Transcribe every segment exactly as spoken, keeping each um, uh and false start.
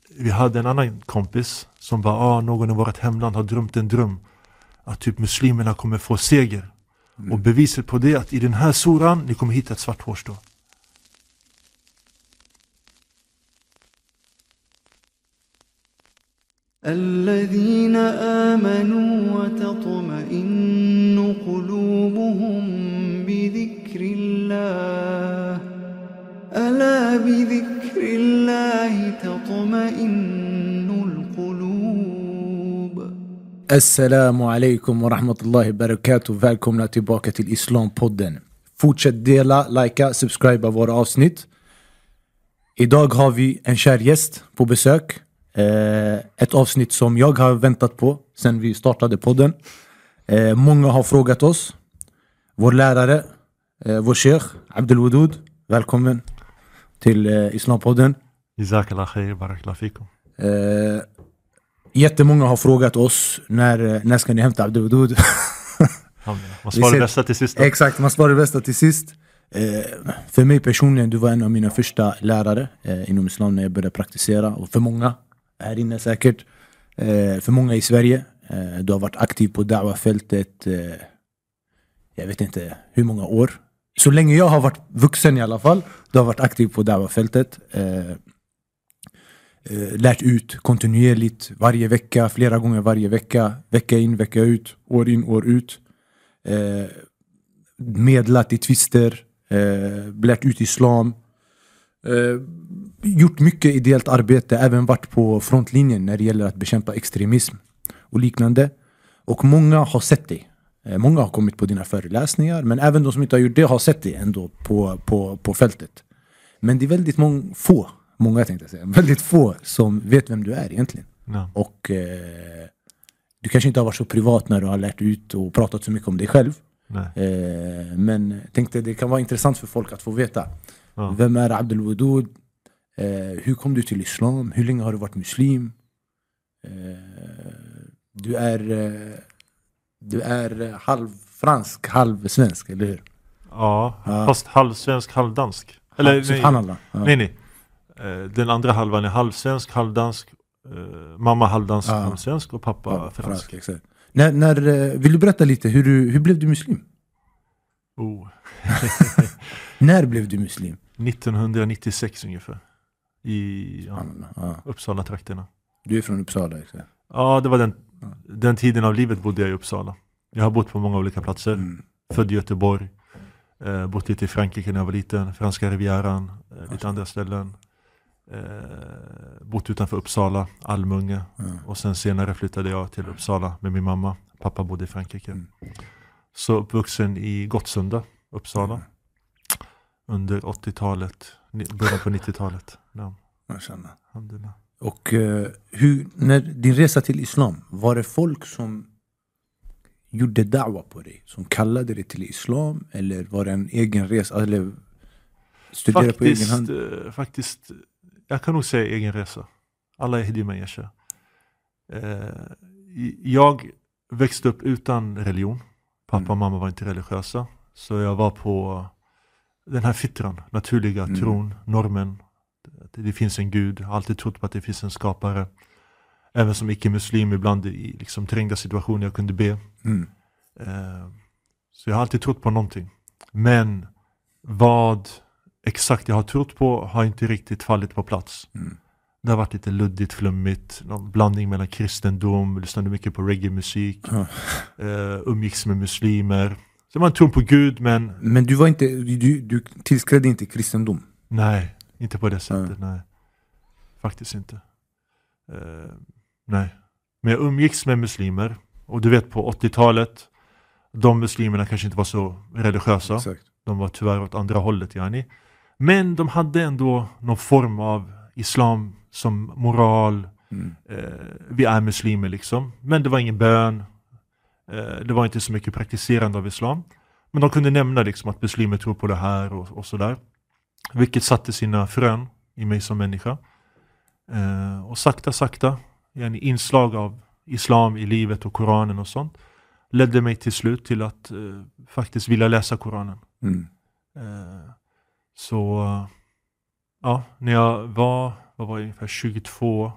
vi hade en annan kompis som bara, ah, någon i vårt hemland har drömt en dröm att typ muslimerna kommer få seger. Mm. Och beviset på det är att i den här suran ni kommer hitta ett svart hårstrå. الذين آمنوا وتطمئن قلوبهم بذكر الله ألا بذكر الله تطمئن القلوب. Assalamu alaikum wa rahmatullahi wa barakatuh. Välkomna tillbaka till Islampodden. Fortsätt dela, likea, subscriba våra avsnitt. Idag har vi en kär gäst på besök. Eh, ett avsnitt som jag har väntat på sen vi startade podden. Eh, många har frågat oss. Vår lärare, eh, vår sheikh Abdul Wadud. Välkommen till eh, Islampodden. Jazakallah khair, barakallah fikum. Eh, jättemånga har frågat oss när, när ska ni hämta Abdul Wadud? Man sparar det bästa till sist. Exakt, man sparar det bästa till sist. Eh, för mig personligen, du var en av mina första lärare eh, inom islam när jag började praktisera. Och för många här inne säkert. Eh, för många i Sverige. Eh, du har varit aktiv på da'wa-fältet. Eh, jag vet inte hur många år. Så länge jag har varit vuxen i alla fall. Du har varit aktiv på da'wa-fältet. Eh, eh, lärt ut kontinuerligt varje vecka. Flera gånger varje vecka. Vecka in, vecka ut. År in, år ut. Eh, medlat i twister. Eh, lärt ut islam. Eh, gjort mycket ideellt arbete, även varit på frontlinjen när det gäller att bekämpa extremism och liknande. Och många har sett dig. Eh, många har kommit på dina föreläsningar, men även de som inte har gjort det har sett dig ändå på, på, på fältet. Men det är väldigt många, få, många tänkte jag säga, väldigt få som vet vem du är egentligen. No. Och eh, du kanske inte har varit så privat när du har lärt ut och pratat så mycket om dig själv. Eh, men tänkte det kan vara intressant för folk att få veta. Ja. Vem är Abdul Wadud? Eh, hur kom du till islam? Hur länge har du varit muslim? Eh, du är eh, du är halv fransk, halv svensk, eller hur? Ja, ja. Fast halv svensk, halv dansk. Eller Subhanallah. Nej, ja. nej, nej. Eh, den andra halvan är halv svensk, halv dansk. Eh, mamma halv dansk, ja. halv svensk och pappa ja, fransk. fransk exakt. När, när, vill du berätta lite, hur, du, hur blev du muslim? Oh. När blev du muslim? nittonhundranittiosex ungefär. I ja, ja. Uppsala-trakterna. Du är från Uppsala, exakt? Ja, det var den, ja. den tiden av livet bodde jag i Uppsala. Jag har bott på många olika platser. Mm. Född i Göteborg. Eh, bott lite i Frankrike när jag var liten. Franska rivieran. Eh, lite ja. andra ställen. Eh, bott utanför Uppsala, Almunge. Mm. Och sen senare flyttade jag till Uppsala med min mamma. Pappa bodde i Frankrike. Mm. Så uppvuxen i Gottsunda, Uppsala. Mm. Under åttiotalet, början på nittiotalet. Ja. Och uh, hur, när din resa till islam, var det folk som gjorde da'wa på dig? Som kallade dig till islam? Eller var det en egen resa? Eller studerade på egen hand? Uh, faktiskt, jag kan nog säga egen resa. Alla är hidima yasha. Uh, jag växte upp utan religion. Pappa och mm. mamma var inte religiösa. Så jag var på den här fitran, naturliga mm. tron, normen. Det, det finns en gud. Jag har alltid trott på att det finns en skapare. Även som icke-muslim ibland i liksom trängda situationer jag kunde be. Mm. Eh, så jag har alltid trott på någonting. Men vad exakt jag har trott på har inte riktigt fallit på plats. Mm. Det har varit lite luddigt, flummigt. Någon blandning mellan kristendom, lyssnade mycket på reggae-musik. Mm. Eh, umgicks med muslimer. Så man tror på Gud, men... Men du var inte, du, du tillskrädde inte kristendom? Nej, inte på det sättet, mm. nej. Faktiskt inte. Uh, nej. Men jag umgicks med muslimer. Och du vet, på åttiotalet, de muslimerna kanske inte var så religiösa. Exakt. De var tyvärr åt andra hållet, yani. Men de hade ändå någon form av islam som moral. Mm. Uh, vi är muslimer liksom. Men det var ingen bön. Det var inte så mycket praktiserande av islam. Men de kunde nämna liksom att muslimer tror på det här och, och sådär. Vilket satte sina frön i mig som människa. Eh, och sakta, sakta, en inslag av islam i livet och Koranen och sånt, ledde mig till slut till att eh, faktiskt vilja läsa Koranen. Mm. Eh, så ja, när jag var vad var jag, ungefär tjugotvå,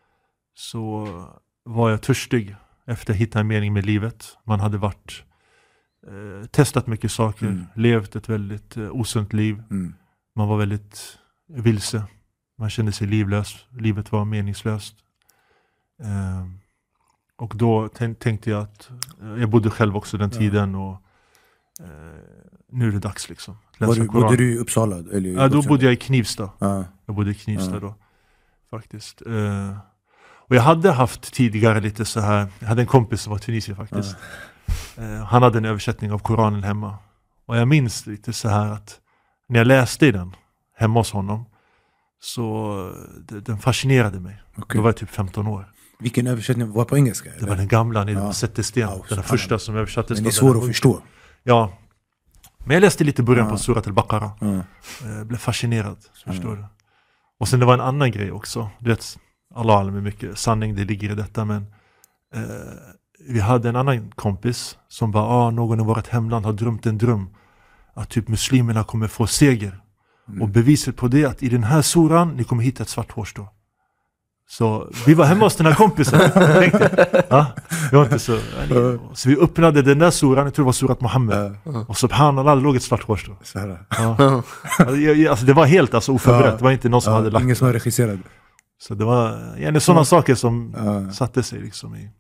så var jag törstig efter att hitta en mening med livet. Man hade varit eh, testat mycket saker, mm. levt ett väldigt eh, osunt liv. Mm. Man var väldigt vilse. Man kände sig livlös. Livet var meningslöst. Eh, och då t- tänkte jag att eh, jag bodde själv också den tiden ja. och eh, nu är det dags liksom. Var du, bodde du i Uppsala? Eller i ja, då bodde jag i Knivsta. Ja. Jag bodde i Knivsta ja. då. Faktiskt. Eh, och jag hade haft tidigare lite så här. Jag hade en kompis som var tunisier faktiskt. Ja. Eh, han hade en översättning av Koranen hemma. Och jag minns lite så här att när jag läste i den hemma hos honom, så det, den fascinerade mig. Okay. Då var jag typ femton år. Vilken översättning var på engelska? Eller? Det var den gamla, ni ja. sätter sten. Ja, den första som översattes. Men det är svårt att förstå. Ja. Men jag läste lite början ja. på Surat al-Baqarah. Ja. Jag blev fascinerad, ja. förstår du. Och sen det var en annan grej också. Du vet, Allah med mycket sanning, det ligger i detta. Men eh, vi hade en annan kompis som bara, ah, någon i vårt hemland har drömt en dröm. Att typ muslimerna kommer få seger. Mm. Och beviset på det är att i den här suran, ni kommer hitta ett svart hårstrå. Så vi var hemma hos den här kompisen. ja, vi var inte så, så vi öppnade den där suran, jag tror det var surat Muhammed. Och subhanallah, det låg ett svart hårstrå. Ja. Alltså, det var helt alltså, oförberett. Det var inte någon som ja, hade lagt ingen som regisserade. Så det var ja, sådana ja. saker som ja. satte sig liksom i,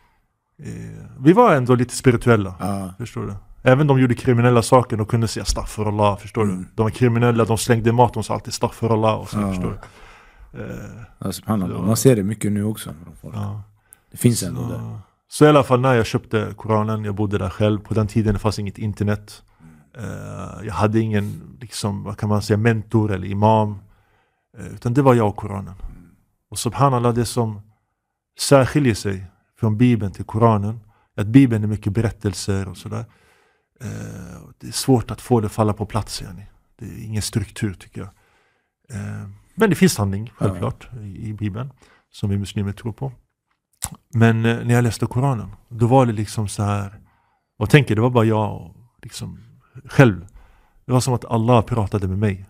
i... Vi var ändå lite spirituella, ja. förstår du. Även de gjorde kriminella saker, de kunde säga astaghfirullah, förstår mm. du. De var kriminella, de slängde mat, de sa alltid astaghfirullah och så, ja. förstår du. Ja, så, man ser det mycket nu också. Ja. Det finns så, ändå där. Så i alla fall när jag köpte Koranen, jag bodde där själv. På den tiden det fanns inget internet. Uh, jag hade ingen, liksom, vad kan man säga, mentor eller imam. Uh, utan det var jag och Koranen. Och subhanallah, det som särskiljer sig från Bibeln till Koranen, att Bibeln är mycket berättelser och sådär. Uh, det är svårt att få det falla på plats igen. Det är ingen struktur tycker jag. Uh, Men det finns sanning, självklart, ja. i, i Bibeln, som vi muslimer tror på. Men eh, när jag läste Koranen, då var det liksom så här, och tänker, det var bara jag och liksom själv. Det var som att Allah pratade med mig.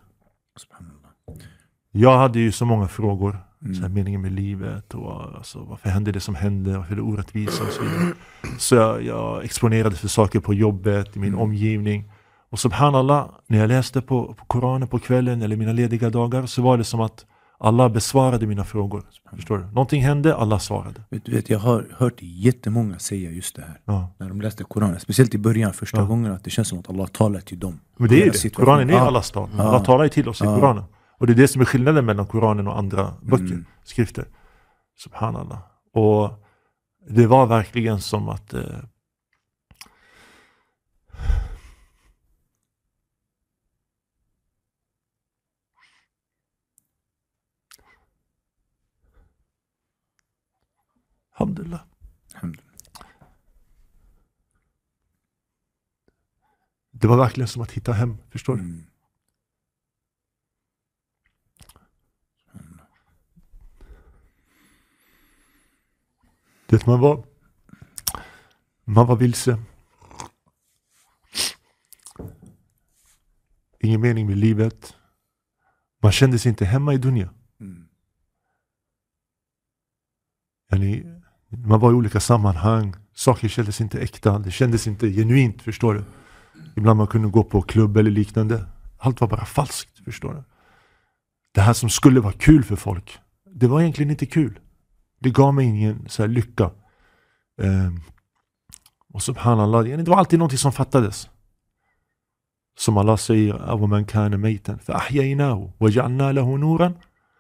Jag hade ju så många frågor, mm. så här, meningen med livet, och alltså, varför hände det som hände, varför är det orättvisa och så vidare. Så jag, jag exponerade för saker på jobbet, i min mm. omgivning. Och subhanallah, när jag läste på, på Koranen på kvällen eller mina lediga dagar, så var det som att Allah besvarade mina frågor. Förstår du? Någonting hände, Allah svarade. Du vet, jag har hört jättemånga säga just det här. Ja. När de läste Koranen. Speciellt i början, första ja. gången, att det känns som att Allah talar till dem. Men det är det. Koranen är ja. Allahs tal. Ja. Allah talar till oss i ja. Koranen. Och det är det som är skillnaden mellan Koranen och andra böcker, mm. skrifter. Subhanallah. Och det var verkligen som att... Eh, Alhamdulillah. Alhamdulillah. Det var verkligen som att hitta hem, förstår du? Mm. Det man var man var vilse. Ingen mening med livet. Man kände sig inte hemma i dunya. Mm. Yani, man var i olika sammanhang. Saker kändes inte äkta. Det kändes inte genuint, förstår du? Ibland man kunde gå på klubb eller liknande. Allt var bara falskt, förstår du? Det här som skulle vara kul för folk, det var egentligen inte kul. Det gav mig ingen så här lycka. Um, och subhanallah, det var alltid någonting som fattades. Som Allah säger, أَوَمَنْ كَانَ مَيْتًا فَأَحْيَيْنَاهُ وَجَعَلْنَا لَهُ نُورًا.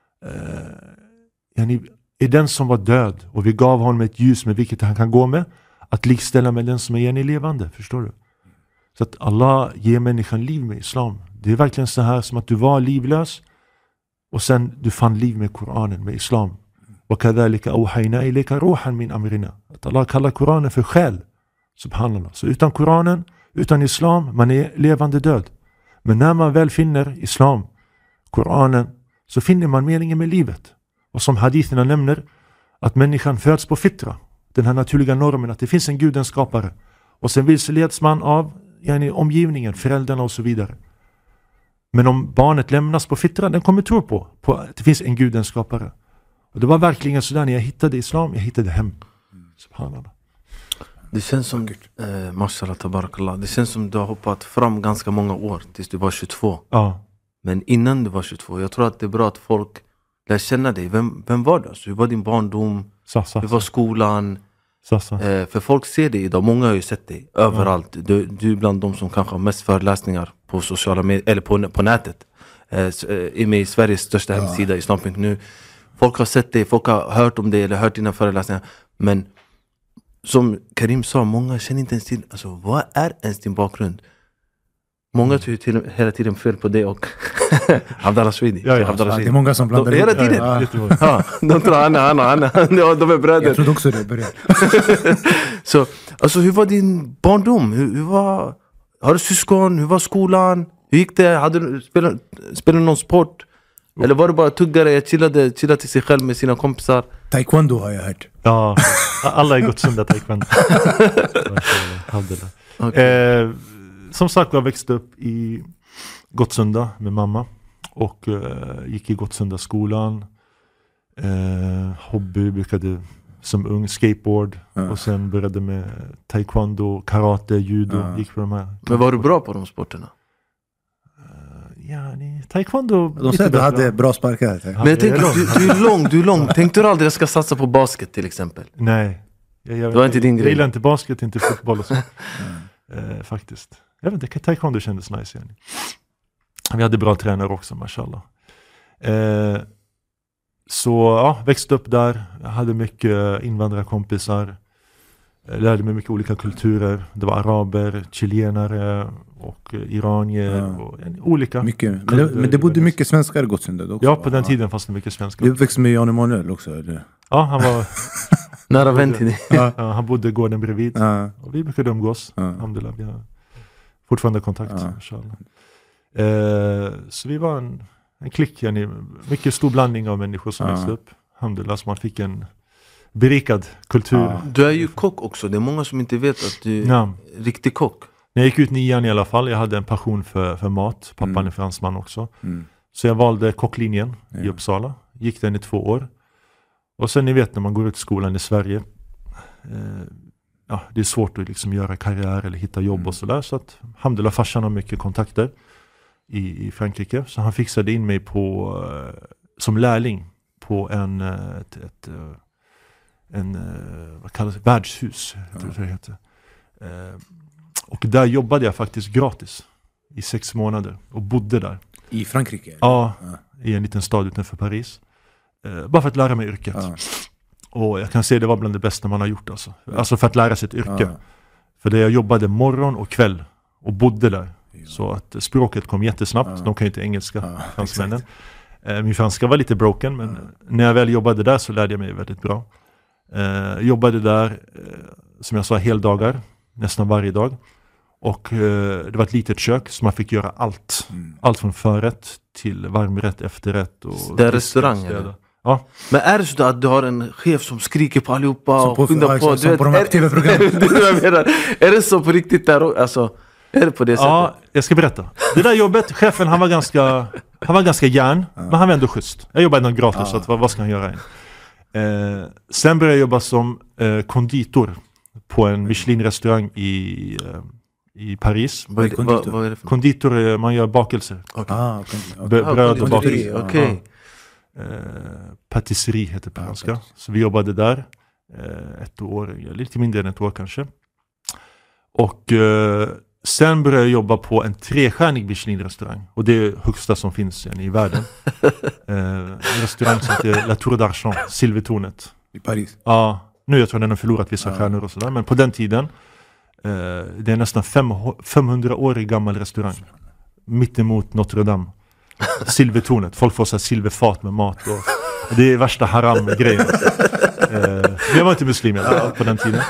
Yani, är den som var död och vi gav honom ett ljus med vilket han kan gå med, att likställa med den som är igen i levande, förstår du? Så att Allah ger människan liv med islam. Det är verkligen så här som att du var livlös och sen du fann liv med Koranen, med islam. وَكَذَلِكَ أَوْحَيْنَا إِلَيْكَ رُوحًا مِنْ أَمْرِنَا. Att Allah kallar Koranen för själ. Subhanallah. Så utan Koranen, utan islam, man är levande död. Men när man väl finner islam, Koranen, så finner man meningen med livet. Och som haditherna nämner, att människan föds på fitra. Den här naturliga normen att det finns en Gud, en skapare. Och sen vilseleds man av yani, omgivningen, föräldrarna och så vidare. Men om barnet lämnas på fitran, den kommer tro på, på att det finns en Gud, en skapare. Och det var verkligen sådär när jag hittade islam, jag hittade hem. Subhanallah. Det känns som, eh, mashallah tabarakallah, det känns som du har hoppat fram ganska många år tills du var tjugotvå. Ja. Men innan du var tjugotvå, jag tror att det är bra att folk lär känna dig. Vem, vem var du? Alltså, hur var din barndom? Så, så, Hur var skolan? så, så. Eh, för folk ser dig idag, många har ju sett dig överallt. Du, du är bland de som kanske har mest föreläsningar på sociala medier, eller på, på nätet. Eh, är med i Sveriges största ja. hemsida, islam punkt nu. Folk har sett dig, folk har hört om dig eller hört dina föreläsningar. Men som Karim sa, många känner inte ens till, alltså vad är ens din bakgrund? Många tror ju till, hela tiden fel på det och Abdallah Swedi. Ja, ja, det är många som blandar de, hela tiden. Ja, ja. Ja, de tror han, han, han, han, ja, de är bröder. Jag trodde också det började. Så, alltså hur var din barndom? Hur, hur var, har du syskon? Hur var skolan? Hur gick det? Hade du spelat, spelade någon sport? Eller var det bara tuggare? Jag chillade, chillade till sig själv med sina kompisar. Taekwondo har jag hört. Ja, alla är Gottsunda taekwondo. Okay. eh, som sagt, jag växte upp i Gottsunda med mamma. Och eh, gick i Gottsunda skolan. Eh, hobby brukade som ung skateboard. Ja. Och sen började med taekwondo, karate, judo. Ja. Gick på de här. Men var du bra på de sporterna? Ja, ni, taekwondo. De säger att du hade bra sparkar. Men jag tänker, du, du är lång, du är lång. Tänkte du aldrig att jag ska satsa på basket till exempel? Nej. Jag, jag, det var inte din jag, grej. Jag gillar inte basket, inte fotboll och så. eh, faktiskt. Jag vet inte, taekwondo kändes nice igen. Vi hade bra tränare också, mashallah. Eh, så ja, växte upp där. Jag hade mycket invandrarkompisar. Jag lärde mig mycket olika kulturer. Det var araber, chilenare och iranier. Ja. Och, ja, olika. Mycket. Men, det, men det bodde mycket svenskar i Gottsunda också. Ja, på den tiden fanns det mycket svenskar. Du uppväxt med Jan Emanuel också, eller? Ja, han var... Nära vän till dig. Ja, han bodde gården bredvid. Ja. Och vi brukade umgås. Ja. Alhamdulillah, vi har fortfarande kontakt. Ja. Eh, så vi var en, en klick. Yani, mycket stor blandning av människor som ja. växte upp. Alhamdulillah, så man fick en berikad kultur. Ja. Du är ju kock också. Det är många som inte vet att du är ja. riktig kock. När jag gick ut nian i alla fall, jag hade en passion för, för mat. Pappan mm. är fransman också. Mm. Så jag valde kocklinjen ja. i Uppsala. Gick den i två år. Och sen ni vet när man går ut i skolan i Sverige. Eh, ja, det är svårt att liksom göra karriär eller hitta jobb mm. och sådär. Så att alhamdulillah, farsan har mycket kontakter i, i Frankrike. Så han fixade in mig på eh, som lärling på en ett, ett en, vad kallas det, värdshus jag tror det heter. Eh, och där jobbade jag faktiskt gratis i sex månader och bodde där. I Frankrike? Ja, ja. I en liten stad utanför Paris. Eh, bara för att lära mig yrket. Ja. Och jag kan säga det var bland det bästa man har gjort alltså. Ja. Alltså för att lära sig ett yrke. Ja. För det jag jobbade morgon och kväll och bodde där. Ja. Så att språket kom jättesnabbt. Ja. De kan ju inte engelska, ja, fransmännen. Eh, min franska var lite broken, men ja. när jag väl jobbade där så lärde jag mig väldigt bra. Uh, jobbade där uh, som jag sa heldagar nästan varje dag och uh, det var ett litet kök så man fick göra allt mm. allt från förrätt till varmrätt, efterrätt och det är restaurang eller? Ja. Men är det så att du har en chef som skriker på allihopa som på, och skyndar på, som på de här tv-programmen? Är det så på riktigt där alltså, är det på det sättet? Ja, jag ska berätta. Det där jobbet, chefen han var ganska han var ganska järn, ja. men han var ändå schysst. Jag jobbade ändå gratis ja. så att, vad, vad ska han göra in? Eh, sen började jag jobba som eh, konditor på en Michelin-restaurang i, eh, i Paris. Vad är, konditor? Vad är det för? Konditor, eh, man gör bakelser. Okay. Ah, okay. Okay. B- bröd och bakelser. Okay. Eh, patisserie heter det på franska. Ah, så vi jobbade där eh, ett år, lite mindre än ett år kanske. Och eh, sen började jag jobba på en trestjärnig Michelin-restaurang. Och det är högsta som finns i världen. eh, en restaurang som heter La Tour d'Argent, Silvertornet. I Paris? Ja, nu jag tror den har förlorat vissa ja. stjärnor och sådär. Men på den tiden, eh, det är nästan fem, femhundra år gammal restaurang. Mitt emot Notre Dame. Silvertornet. Folk får så här silverfat med mat. Och det är värsta haram-grejen. eh, jag var inte muslim ja. på den tiden.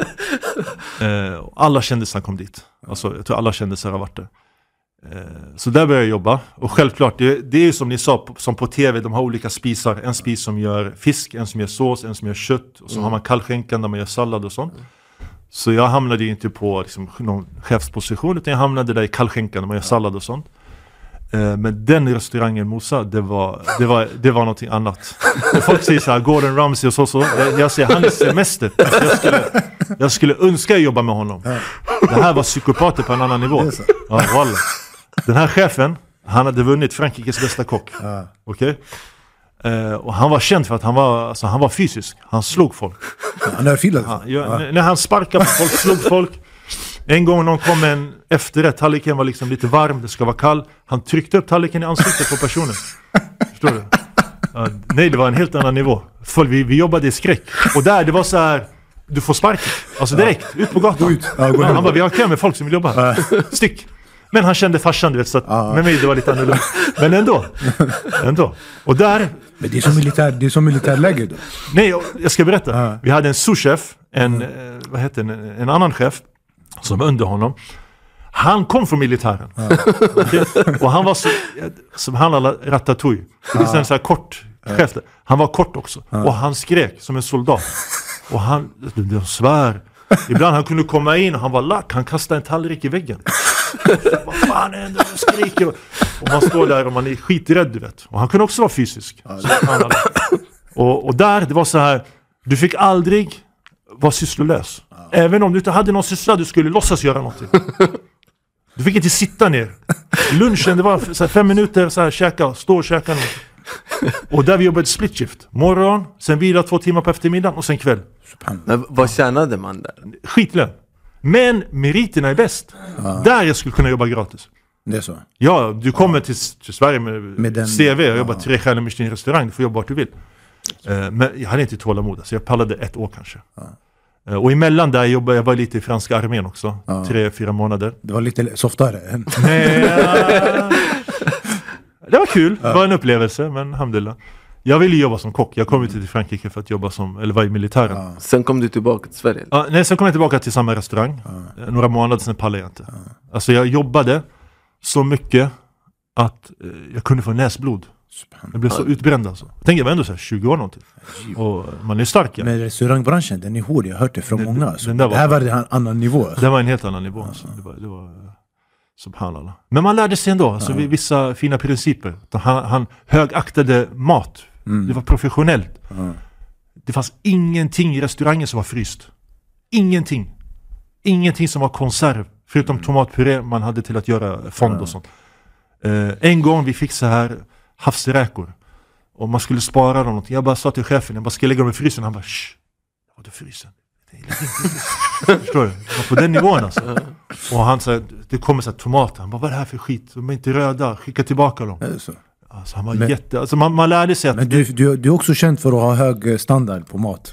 Eh, alla kändisar kom dit. Alltså, jag tror alla kändisar har varit där. Eh, så där började jag jobba. Och självklart, det, det är ju som ni sa, som på tv, de har olika spisar. En spis som gör fisk, en som gör sås, en som gör kött. Och så mm. har man kallskänkan där man gör sallad och sånt. Så jag hamnade ju inte på liksom, någon chefsposition, utan jag hamnade där i kallskänkan där man gör sallad och sånt. Eh, men den restaurangen Musa, det var, det var, det var någonting annat. Och folk säger så här, Gordon Ramsay och så så. Jag, jag säger, han är semester. Alltså, jag, skulle, jag skulle önska att jobba med honom. Det här var psykopater på en annan nivå. Ja, wallah. Den här chefen, han hade vunnit Frankrikes bästa kock. Okej? Okay? Uh, och han var känd för att han var, alltså, han var fysisk. Han slog folk. Han är filat. Han, ja, n- när han sparkade på folk, slog folk. En gång någon kom med en efterrätt, tallriken var liksom lite varm, det ska vara kall. Han tryckte upp tallriken i ansiktet på personen. Förstår du? Uh, nej, det var en helt annan nivå. Folk, vi, vi jobbade i skräck. Och där, det var så här, du får sparka. Alltså direkt, ut på gatan. Ut. Ja, ja, han bara, vi har kö med folk som vill jobba här. Stick. Men han kände farsan, du vet, så att ah. med mig det var lite annorlunda. Men ändå. ändå. Och där... Men det är som militär, det är som militärläge då. Nej, jag ska berätta. Ah. Vi hade en souschef, en, mm. vad heter en, en annan chef som under honom. Han kom från militären. Ah. Okay? Och han var så, som han alla ratatouille. Ah. Det är en så här kort chef. Han var kort också. Ah. Och han skrek som en soldat. Och han, det svär. Ibland han kunde komma in och han var lack. Han kastade en tallrik i väggen. Vad fan är det? Skriker. Och man står där och man är skiträdd, du vet. Och han kunde också vara fysisk. och, och där, det var så här. Du fick aldrig vara sysslolös. Även om du inte hade någon syssla, du skulle låtsas göra någonting. Du fick inte sitta ner. Lunchen, det var så här, fem minuter så här, käka, stå och käka något. Och där vi jobbade split shift. Morgon, sen vila två timmar på eftermiddagen och sen kväll. Men vad tjänade man där? Skitlön. Men meriterna är bäst. Ah. Där jag skulle kunna jobba gratis. Det är så? Ja, du kommer ah. till, till Sverige med, med den, C V. Jag ah. jobbar tre stjärnor med din restaurang. Du får jobba vart du vill. Uh, men jag hade inte tålamod. Så jag pallade ett år kanske. Ah. Uh, och emellan där jobbade jag var lite i franska armén också. Ah. Tre, fyra månader. Det var lite softare. Nej, uh, det var kul. Det var en upplevelse, men alhamdulillah. Jag ville jobba som kock. Jag kom ut till Frankrike för att jobba som, eller var i militären. Ja. Sen kom du tillbaka till Sverige? Ja, nej, sen kom jag tillbaka till samma restaurang. Ja. Några månader sen pallade jag inte. Ja. Alltså jag jobbade så mycket att eh, jag kunde få näsblod. Jag blev så utbränd alltså. Tänk, jag var ändå så här tjugo år någonting. Och man är stark. Ja. Men restaurangbranschen, den är hård. Jag har hört det från det, många. Alltså. Den där var, det här var en annan nivå. Alltså. Det var en helt annan nivå. Alltså. Det var... Det var subhanallah. Men man lärde sig ändå. Alltså, ja. Vissa fina principer. Han, han högaktade mat. Mm. Det var professionellt. Mm. Det fanns ingenting i restaurangen som var fryst. Ingenting. Ingenting som var konserv. Förutom mm. tomatpuré man hade till att göra fond mm. och sånt. Uh, en gång vi fick så här havsräkor. Och man skulle spara dem någonting. Jag bara sa till chefen, jag bara ska lägga dem i frysen. Han bara, shh, vad är frysen? Förstår du? På den nivån alltså. Och han sa, det kommer så här tomater. Han bara, vad är det här för skit? De är inte röda, skicka tillbaka dem. Alltså, han var men, jätte, alltså man, man lärde sig att... Men du, du, du är också känd för att ha hög standard på mat.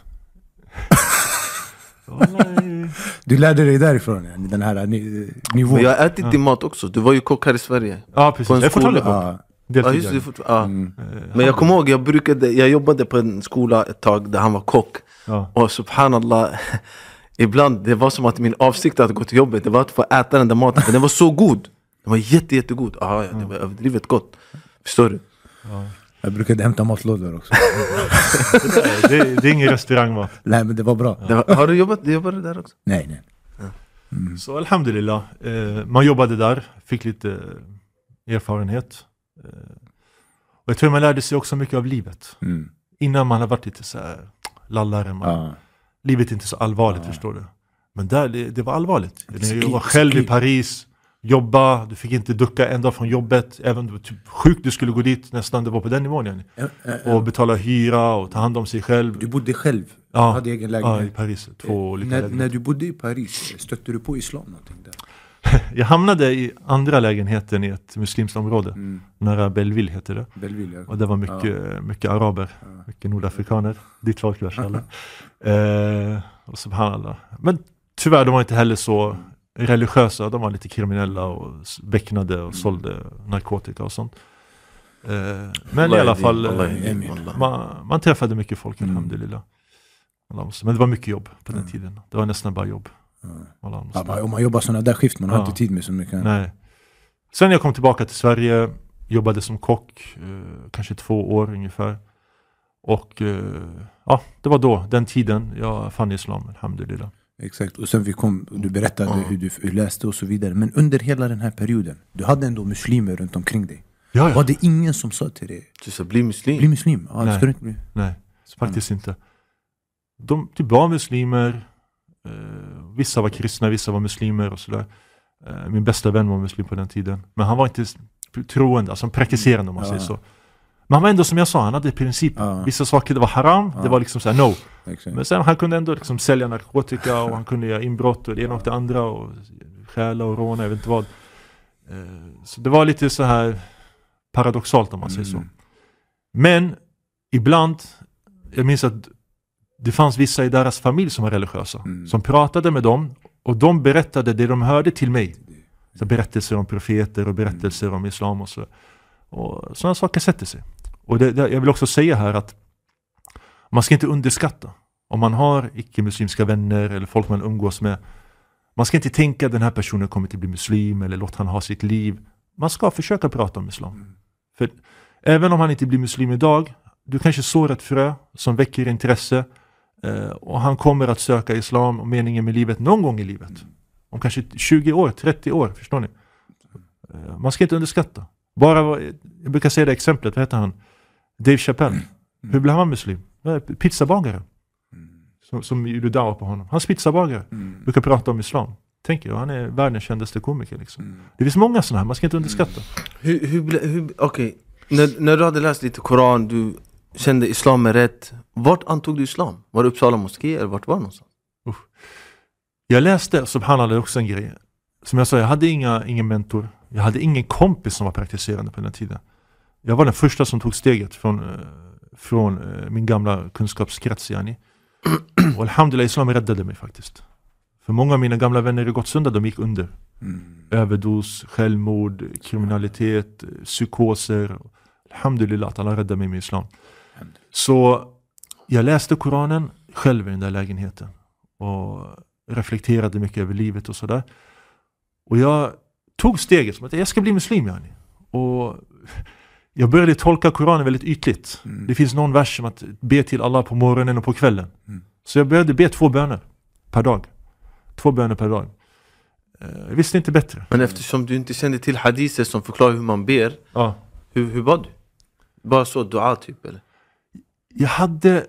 Du lärde dig därifrån, den här nivån. Men jag har ätit ja. din mat också. Du var ju kock här i Sverige. Ja, precis. Jag är fortfarande kock. Ja. Ja, just det, fort- ja. Mm. Men jag kommer ihåg, jag, brukade, jag jobbade på en skola ett tag där han var kock. Ja. Och subhanallah, ibland det var som att min avsikt att gå till jobbet, det var att få äta den där maten. Men den var så god. Den var jätte, jättegod. Aha, ja, det var överdrivet gott. Förstår du? Ja. Jag brukade hämta matlådor också. det, det, det är ingen restaurangmat. Nej, men det var bra. Det var, har du jobbat, du jobbade där också? Nej, nej. Mm. Så alhamdulillah. Eh, man jobbade där, fick lite erfarenhet. Eh, och jag tror man lärde sig också mycket av livet. Mm. Innan man har varit lite så här lallare. Man, ja. Livet är inte så allvarligt, ja. Förstår du. Men där, det, det var allvarligt. Skri, jag var själv skri. i Paris, jobba, du fick inte ducka en dag från jobbet. Även om du var typ sjuk, du skulle gå dit nästan, det var på den nivån. Ja, ja, ja. Och betala hyra och ta hand om sig själv. Du bodde själv? Ja, hade egen lägenhet. Ja, i Paris. Två eh, när, när du bodde i Paris, stötte du på islam någonting där? Jag hamnade i andra lägenheten i ett muslimskt område. Mm. Nära Belleville heter det. Belleville, ja. Och det var mycket, ja. mycket araber. Ja. Mycket nordafrikaner. Ditt folk var alla. eh, och subhanallah. Men tyvärr, de var inte heller så religiösa. De var lite kriminella och becknade och mm. sålde narkotika och sånt. Eh, men Allah i alla fall, Allah Allah. Man, man träffade mycket folk, mm. alhamdulillah. Men det var mycket jobb på den mm. tiden. Det var nästan bara jobb. Mm. Ja, om man jobbar sådana där skift, man har ja. inte tid med så mycket. Nej. Sen jag kom tillbaka till Sverige, jobbade som kock eh, kanske två år ungefär. Och eh, ja, det var då, den tiden jag fann islam, alhamdulillah. Exakt, och sen vi kom, du berättade mm. hur du hur läste och så vidare. Men under hela den här perioden, du hade ändå muslimer runt omkring dig. Ja, ja. Var det ingen som sa till dig, Du sa bli muslim. bli muslim? Ja, Nej. ska du inte bli? Nej, faktiskt inte. De typ var muslimer. Eh, vissa var kristna, vissa var muslimer och sådär. Eh, min bästa vän var muslim på den tiden. Men han var inte troende, alltså praktiserande om man Ja. säger så. Men han var ändå, som jag sa, han hade principer. Ja. Vissa saker det var haram, Ja. det var liksom så här no. Exakt. Men sen han kunde ändå liksom sälja narkotika och han kunde göra inbrott och det ena och det andra och stjäla och råna, jag vet inte vad. Eh, så det var lite så här paradoxalt om man säger så. Mm. Men ibland, jag minns att det fanns vissa i deras familj som var religiösa. Mm. Som pratade med dem och de berättade det de hörde till mig. Så berättelser om profeter och berättelser om islam och så. Och sådana saker sätter sig. Och det, det, jag vill också säga här att man ska inte underskatta. Om man har icke-muslimska vänner eller folk man umgås med. Man ska inte tänka att den här personen kommer att bli muslim eller låt han ha sitt liv. Man ska försöka prata om islam. Mm. För även om han inte blir muslim idag, du kanske sår ett frö som väcker intresse eh, och han kommer att söka islam och meningen med livet någon gång i livet. Om kanske tjugo år, trettio år, förstår ni? Eh, man ska inte underskatta. Bara, vad- jag brukar säga det exemplet, vad heter han? Dave Chappelle. Hur blev han muslim? Eh, Pizzabagare. Som, som gjorde dawa på honom. Hans pizzabagare. Mm. Brukar prata om islam. Tänker jag, han är världens kändaste komiker liksom. Mm. Det finns många sådana här, man ska inte underskatta. Hur, hur, ble- hur, okej, när, när du hade läst lite Koran, du kände islam är rätt. Vart antog du islam? Var det Uppsala moské eller vart var det någonstans? Jag läste, subhanallah, också en grej. Som jag sa, jag hade inga, ingen mentor. Jag hade ingen kompis som var praktiserande på den tiden. Jag var den första som tog steget från, eh, från eh, min gamla kunskapskrets. Yani. Och alhamdulillah, islam räddade mig faktiskt. För många av mina gamla vänner i Gottsunda, de gick under. Mm. Överdos, självmord, kriminalitet, eh, psykoser. Alhamdulillah att alla räddade mig med islam. Så jag läste Koranen själv i den där lägenheten. Och reflekterade mycket över livet och sådär. Och jag tog steget som att jag ska bli muslim. Yani. Och jag började tolka Koranen väldigt ytligt. Mm. Det finns någon vers som att be till Allah på morgonen och på kvällen. Mm. Så jag började be två böner per dag. Två böner per dag. Eh, Jag visste inte bättre. Men eftersom du inte kände till hadiser som förklarar hur man ber, Ja. hur, hur var du? Bara så dua typ eller? Jag hade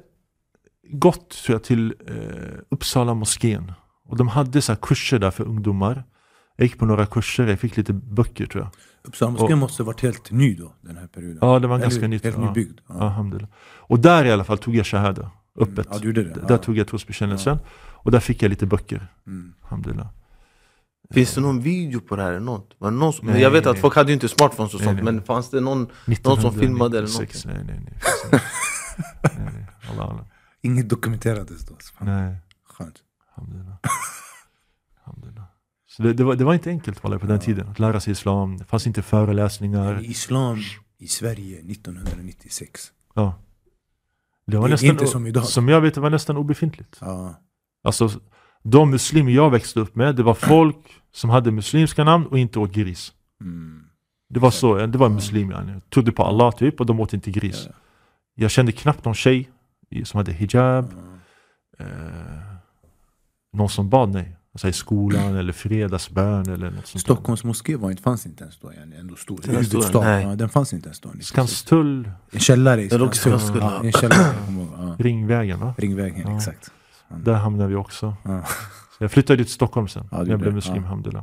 gått tror jag, till eh, Uppsala moskén. Och de hade så här kurser där för ungdomar. Jag gick på några kurser, jag fick lite böcker tror jag. Uppsala moské måste ha varit helt ny då, den här perioden. Ja, det var Eller ganska nytt. Helt Ja. nybyggd. Ja, alhamdulillah. Och där i alla fall tog jag shahada, öppet. Ja, du gjorde det. D- Ja. Där tog jag trosbekännelsen. Och där fick jag lite böcker, Mm. alhamdulillah. Finns det någon video på det här eller något? Var det någon som, Nej, jag vet att nej. folk hade ju inte smartphones och Nej, sånt, nej. men fanns det någon, någon som filmade eller något? nittonhundranittiosex, Nej, nej, nej. finns inte. nej, nej. Allah, Allah. Inget dokumenterades då. Nej, Skönt. alhamdulillah. alhamdulillah. Så det, det, var, det var inte enkelt på den tiden att lära sig islam. Det fanns inte föreläsningar. Islam i Sverige nittonhundranittiosex. Ja. Det var Det är nästan, inte som idag. som jag vet, det var nästan obefintligt. Ja. Alltså, de muslimer jag växte upp med, det var folk som hade muslimska namn och inte åt gris. Mm. Det var så, det var muslimer. Yani. Trodde på Allah typ och de åt inte gris. Ja. Jag kände knappt någon tjej i- som hade hijab. Ja. Eh, någon som bad, nej. Alltså i skolan eller fredagsbön eller något sånt. Stockholms moské var inte, fanns inte ens då. Yani, ändå stor. Den stora, Huvudstad. nej. Ja, den fanns inte ens då. Skanstull, En källare i Det låg Skanstull. Skanstull, Ja, ja. en källare. jag kommer ihåg, Ja. Ringvägen va? Ringvägen, Ja. exakt. Där hamnade vi också. Ja. Så jag flyttade till Stockholm sen. Ja, när du jag gjorde blev det. muslim, Ja. alhamdulillah.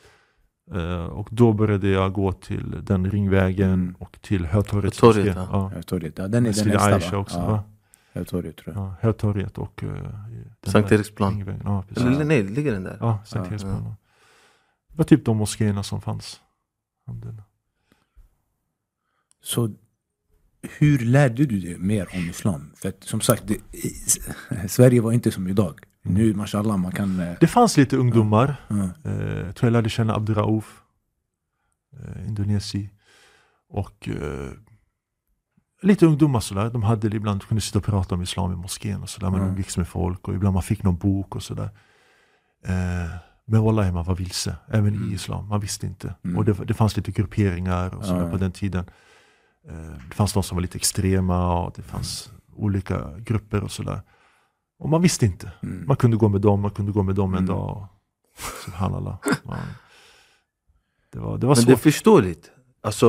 Eh, och då började jag gå till den ringvägen Mm. och till Hötorget. Hötorget, ja. ja. Hötorget. Ja, den är den Masjid äldsta Aisha va? också Ja, va? Hötorget tror jag. Ja, Hötorget och uh, Sankt Eriksplan. ringvägen. Ja, precis. Eller nej, ligger den där? Ja, Sankt Ja. Eriksplan. Ja. Det var typ de moskéerna som fanns. Alhamdulillah. Så hur lärde du dig mer om islam? För att, som sagt, det, i- Sverige var inte som idag. Nu, mashallah, man kan... eh, Det fanns lite ungdomar. ja. Eh, jag tror jag lärde känna Abdurauf, eh, Indonesi. Och eh, lite ungdomar sådär. De hade ibland kunde sitta och prata om islam i moskén och sådär. Man Mm. umgicks med folk och ibland man fick någon bok och sådär. Eh, men wallahi, man var vilse. Även Mm. i islam. Man visste inte. Mm. Och det, det fanns lite grupperingar och sådär Ja. på den tiden. Eh, det fanns de som var lite extrema och det fanns olika grupper och sådär. Och man visste inte. Mm. Man kunde gå med dem, man kunde gå med dem en Mm. dag. Och, subhanallah. Man, det var, det var Men det är svårt. förståeligt. Alltså,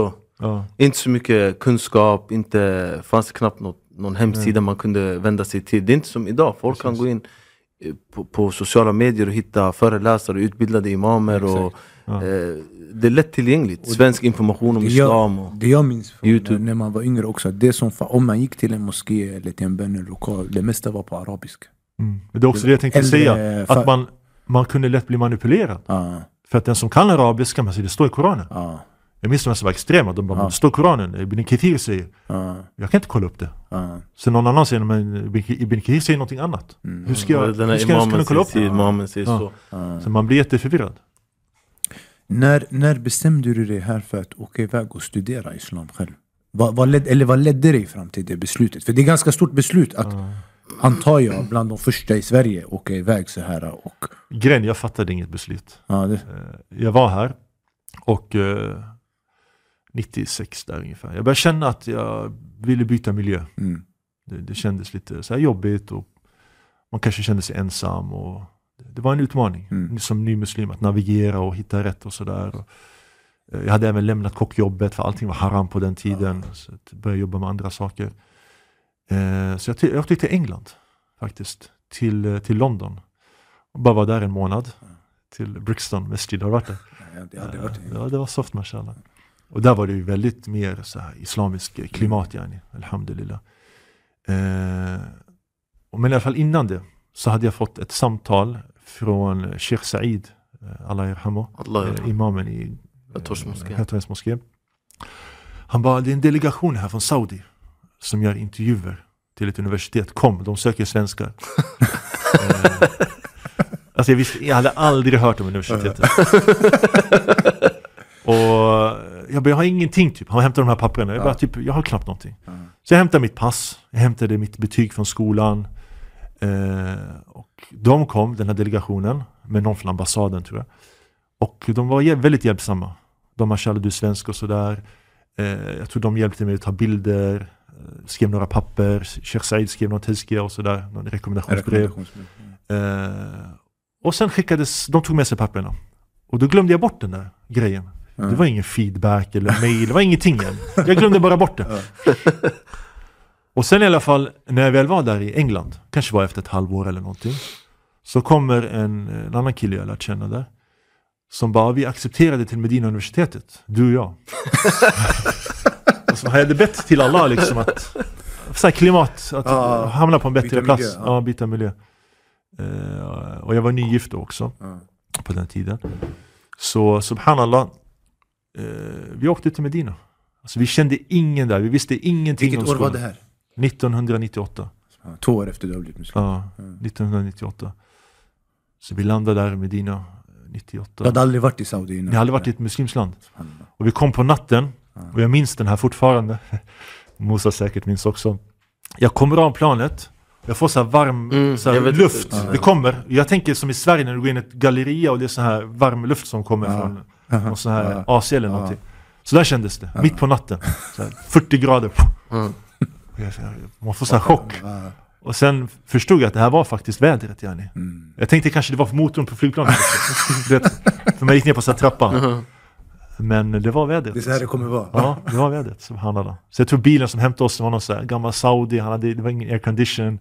Ja. Inte så mycket kunskap, inte fanns knappt något, någon hemsida mm. man kunde vända sig till. Det är inte som idag, folk Precis. kan gå in på, på sociala medier och hitta föreläsare, utbildade imamer och ja. eh, det är lättillgängligt. Svensk information om islam och det jag minns från YouTube. När man var yngre också, det som om man gick till en moské eller till en bönelokal, det mesta var på arabiska. Mm. Det är också det jag tänkte Eller, säga, att man, man kunde lätt bli manipulerad. Uh. För att den som kan arabiska, man säger det står i Koranen. Uh. Jag minns de som var extrema, de bara, uh. det står i Koranen, Ibn Kathir säger. Uh. Jag kan inte kolla upp det. Uh. Så någon annan säger, men Ibn Kathir säger någonting annat. Mm. Hur ska jag, Den hur ska jag kunna kolla upp det? Imamen säger ja. så. Uh. Så man blir jätteförvirrad. När, när bestämde du dig här för att åka iväg och studera islam själv? Vad, vad led, eller vad ledde dig fram till det beslutet? För det är ganska stort beslut att, uh. antar jag, bland de första i Sverige åka iväg så här. Och... Grejen, jag fattade inget beslut. Uh, det... Jag var här och uh, nittiosex där ungefär. Jag började känna att jag ville byta miljö. Mm. Det, det kändes lite så här jobbigt och man kanske kände sig ensam och det var en utmaning mm. som ny muslim att navigera och hitta rätt och sådär. Jag hade även lämnat kockjobbet för allting var haram på den tiden. Ja. Så jag började jobba med andra saker. Eh, så jag, jag åkte till England faktiskt. Till, till London. Och bara var där en månad. Ja. Till Brixton Masjid. Har du varit där? Ja, det, hade varit ja, det var soft mashallah. Och där var det ju väldigt mer så här, islamisk klimat. Yani, alhamdulillah. Eh, och men i alla fall innan det så hade jag fått ett samtal från Sheikh Said, Allah yarhamu, imamen i Hötorgs moské. Han bara, det är en delegation här från Saudi som gör intervjuer till ett universitet. Kom, de söker svenskar. eh, alltså jag, visste, jag hade aldrig hört om universitetet. Och jag bara, jag har ingenting typ. Han hämtar de här papperna. Jag bara, typ, jag har knappt någonting. Så jag hämtade mitt pass. Jag hämtade mitt betyg från skolan. Eh, och de kom, den här delegationen, med någon från ambassaden tror jag. Och de var väldigt hjälpsamma. De har kallade du svensk och sådär. Eh, jag tror de hjälpte mig att ta bilder, skrev några papper. Sheikh Said skrev någon tizkiya och sådär. Någon rekommendationsbrev. rekommendationsbrev. Eh, och sen skickades, de tog med sig papperna. Och då glömde jag bort den där grejen. Mm. Det var ingen feedback eller mail, det var ingenting än. Jag glömde bara bort det. Och sen i alla fall, när jag väl var där i England, kanske var efter ett halvår eller någonting, så kommer en, en annan kille jag lärt känna där, som bara, vi accepterade till Medina universitetet, du och jag. Och så hade bett till Allah liksom att, så här klimat, att ah, hamna på en bättre plats, miljö, ja. Ja, byta miljö. Uh, och jag var nygift då också, ah. på den tiden. Så subhanallah, uh, vi åkte till Medina. Alltså vi kände ingen där, vi visste ingenting. Vilket om skolan. År var det här? nittonhundranittioåtta. Ja, två år efter du har blivit muslim. Ja, mm. nittonhundranittioåtta. Så vi landade där i Medina nittioåtta. Du hade aldrig varit i Saudi innan? Jag hade aldrig varit i ett muslimsland. Och vi kom på natten, och jag minns den här fortfarande. Musa säkert minns också. Jag kommer av planet, jag får så här varm mm, så här luft. Ja, det kommer. Jag tänker som i Sverige när du går in i ett galleria och det är så här varm luft som kommer ja. från någon så här ja. A C eller någonting. Så där kändes det, ja. mitt på natten. Så här, fyrtio grader. Mm. Man får så här chock. Och sen förstod jag att det här var faktiskt vädret. Yani. Mm. Jag tänkte kanske det var för motorn på flygplanet. För man gick ner på så här trappan. Mm. Men det var vädret. Det är så här det kommer vara. Ja, det var vädret. Så jag tror bilen som hämtade oss var någon så här gammal Saudi. Han hade, det var ingen aircondition.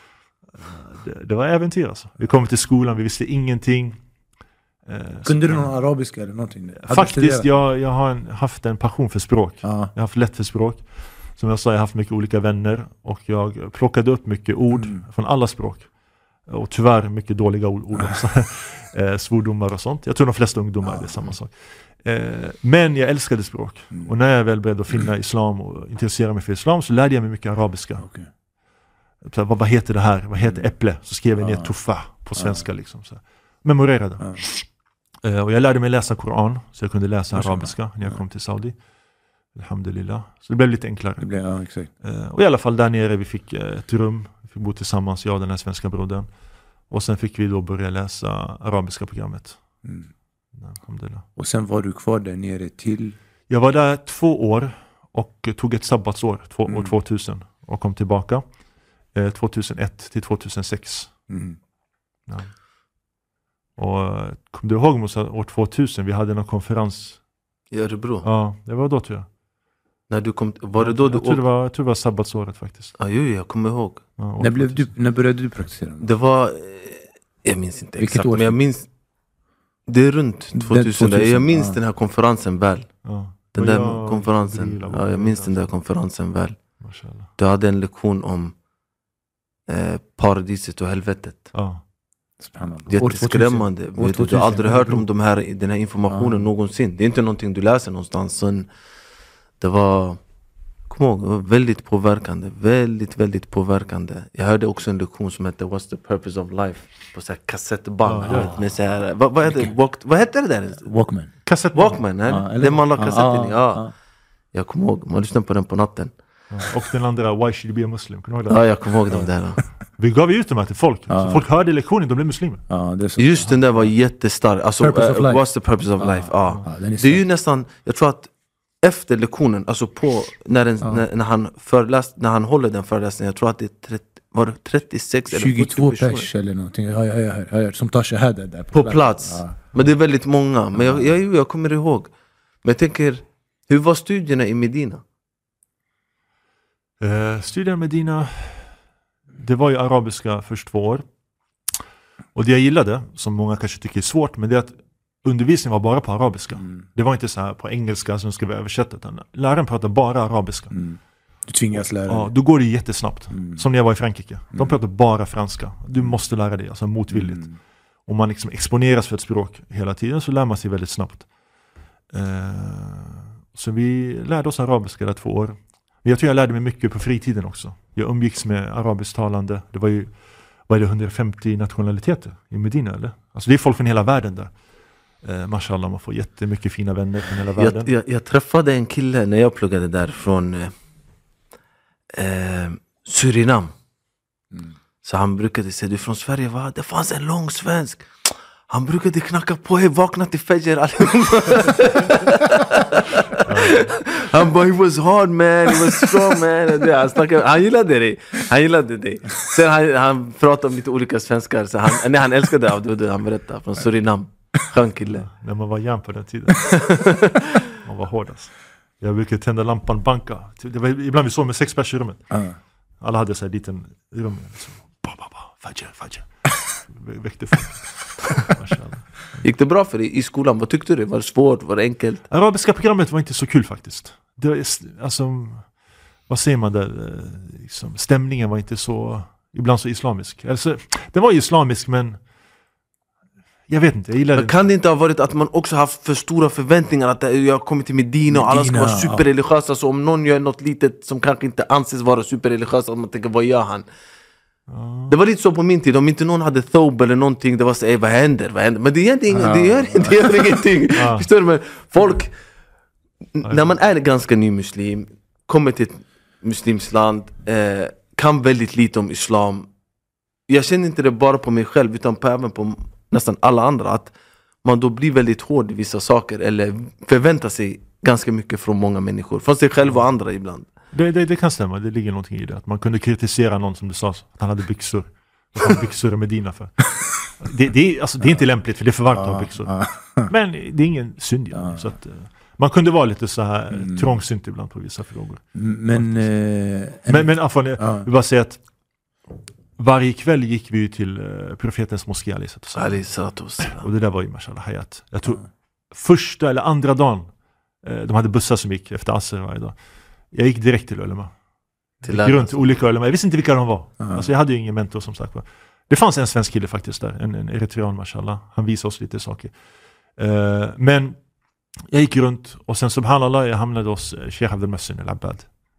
Det, det var äventyr alltså. Vi kom till skolan, vi visste ingenting. Kunde du någon arabiska eller någonting? Faktiskt, jag, jag har en, haft en passion för språk. Ja. Jag har haft lätt för språk. Som jag sa, jag har haft mycket olika vänner. Och jag plockade upp mycket ord mm. från alla språk. Och tyvärr mycket dåliga ord också. eh, svordomar och sånt. Jag tror de flesta ungdomar ja. är det samma sak. Eh, men jag älskade språk. Mm. Och när jag väl började finna islam och intressera mig för islam så lärde jag mig mycket arabiska. Okay. Så, vad, vad heter det här? Vad heter äpple? Så skrev jag ner tuffa på svenska. Ja. Liksom, så. Memorerade. Ja. Och jag lärde mig läsa Koran, så jag kunde läsa arabiska när jag kom till Saudi. Alhamdulillah. Så det blev lite enklare. Det blev, ja, exakt. Och i alla fall där nere, vi fick ett rum. Vi fick bo tillsammans, jag och den här svenska brodern. Och sen fick vi då börja läsa arabiska programmet. Mm. Alhamdulillah. Och sen var du kvar där nere till? Jag var där två år och tog ett sabbatsår, två, mm. år tvåtusen. Och kom tillbaka eh, tvåtusenett till tvåtusensex. Mm. Ja. Och kom du ihåg Musa, år tvåtusen, vi hade en konferens i Örebro. Ja, det var då tror jag. När du kom, var det då du jag, tror det var, jag tror det var sabbatsåret faktiskt. Ja, jo, jag kommer ihåg. Ja, När, blev du, när började du praktisera? Det var, jag minns inte Vilket exakt, år? men jag minns, det är runt tvåtusen. tvåtusen, Jag minns ja. den här konferensen väl. Ja. Den Och där jag- konferensen, Jibril var ja, jag där. minns den där konferensen väl. Mashallah. Du hade en lektion om eh, paradiset och helvetet. Ja. Jätteskrämmande. År Vet du, du tvåtusen, har aldrig ja, hört bro. om de här, den här informationen Ja. någonsin. Det är inte någonting du läser någonstans. Sen, det var, kom ihåg, det var väldigt påverkande. Väldigt, väldigt påverkande. Jag hörde också en lektion som hette What's the purpose of life? På så här kassettband. Ja, du vet, med så här, vad, vad, heter, walk, vad heter det där? Walkman. Kassett. Walkman, eller? Ja, eller- Det man la ja, kassetten i. ja, Ja. ja. Jag kommer ihåg, man lyssnade på den på natten. Ja. Och den andra, Why should you be a Muslim? Kommer du ihåg det? Ja, jag kommer ihåg de där. Vi gav ju ut dem här till folk. Ja. Så folk hörde lektionen, de blev muslimer. Ja, det är så. Just den där var jättestark. Alltså, Purpose of uh, life. what's the purpose of Ja, life? Ja. ja, den är Det är ju stark. nästan, jag tror att efter lektionen, alltså på, när, den, när, när, han föreläst, när han håller den föreläsningen, jag tror att det är trettio, var det trettiosex eller tjugotvå fyrtio personer pers eller någonting. Ja, ja, ja, ja, ja, som tar shahada där på plats. Ja. Men det är väldigt många. Men jag, jag, jag kommer ihåg. Men jag tänker, hur var studierna i Medina? Eh, studierna i Medina, det var ju arabiska först två år. Och det jag gillade, som många kanske tycker är svårt, men det är att undervisningen var bara på arabiska. Mm. Det var inte så här på engelska som ska vi översätta, utan läraren pratar bara arabiska. Mm. Du tvingas lära Ja, dig. då går det jättesnabbt. Mm. Som när jag var i Frankrike. De Mm. pratar bara franska. Du måste lära dig, alltså motvilligt. Mm. Om man liksom exponeras för ett språk hela tiden så lär man sig väldigt snabbt. Eh, så vi lärde oss arabiska där två år. Men jag tror jag lärde mig mycket på fritiden också. Jag umgicks med arabisktalande. Det var ju, vad är det, hundrafemtio nationaliteter i Medina, eller? Alltså det är folk från hela världen där. Eh, mashallah, man får jättemycket fina vänner från hela världen. Jag, jag, jag träffade en kille när jag pluggade där från eh, eh, Surinam. Mm. Så han brukade säga, du är från Sverige va? Det fanns en lång svensk. Han brukade knacka på, hej vakna till Fajr allihopa. Han bara, he was hard man, he was strong man. Han, snackade, han gillade dig, han gillade dig. Sen han, han pratade om lite olika svenskar. Så han, nej, han älskade av det, det han berättade, från Surinam. Skön kille. När man var järn på den tiden. Man var hård alltså. Jag brukade tända lampan, banka. Det var, ibland vi såg med sex personer i rummet. Ja. Alla hade så här liten rum. Liksom. Ba, ba, ba. Fajr, fajr. Väckte folk. Mashallah. Gick det bra för dig i skolan? Vad tyckte du? Var det svårt? Var det enkelt? Arabiska programmet var inte så kul faktiskt. Det var, alltså, vad säger man där? Liksom, stämningen var inte så, ibland så islamisk. Alltså, den var islamisk, men jag vet inte, jag gillade Men kan det inte ha varit att man också haft för stora förväntningar att jag kommer till Medina och alla ska Medina, vara superreligiösa, så om någon gör något litet som kanske inte anses vara superreligiöst, att man tänker, vad gör han? Ja. Det var lite så på min tid, om inte någon hade thob eller någonting, det var så, vad händer, vad händer? Men det gör, ing- det gör, det gör ingenting. Ja. Förstår du? Men folk, n- när man är ganska ny muslim, kommer till ett muslimskt land, eh, kan väldigt lite om islam. Jag känner inte det bara på mig själv, utan på, även på nästan alla andra, att man då blir väldigt hård i vissa saker, eller förväntar sig ganska mycket från många människor, från sig själv och andra ibland. Det, det, det kan stämma, det ligger någonting i det. Att man kunde kritisera någon, som du sa, att han hade byxor. Att han hade byxor i Medina för. Det, det, är, alltså, det är inte lämpligt, för det är för varmt att ha byxor. Ja. Men det är ingen synd. Ja. Ja. Så att, eh, man kunde vara lite så här Mm. trångsynt ibland på vissa frågor. Men... Eh, Men, men Afan, jag Ja. vill bara säga att varje kväll gick vi ju till uh, profetens moské. Ali salatu wassalam. Och det där var ju mashallah hayat. Jag tror första eller andra dagen, eh, de hade bussar som gick efter Asr varje dag. Jag gick direkt till ulema. Till Gick runt olika ulema. Jag visste inte vilka de var. Ja. Alltså jag hade ju ingen mentor, som sagt. Det fanns en svensk kille faktiskt där. En, en eritrean, mashallah. Han visade oss lite saker. Eh, men jag gick runt och sen subhanallah, jag hamnade hos eh, Sheikh Abdel Messin al-Abbad.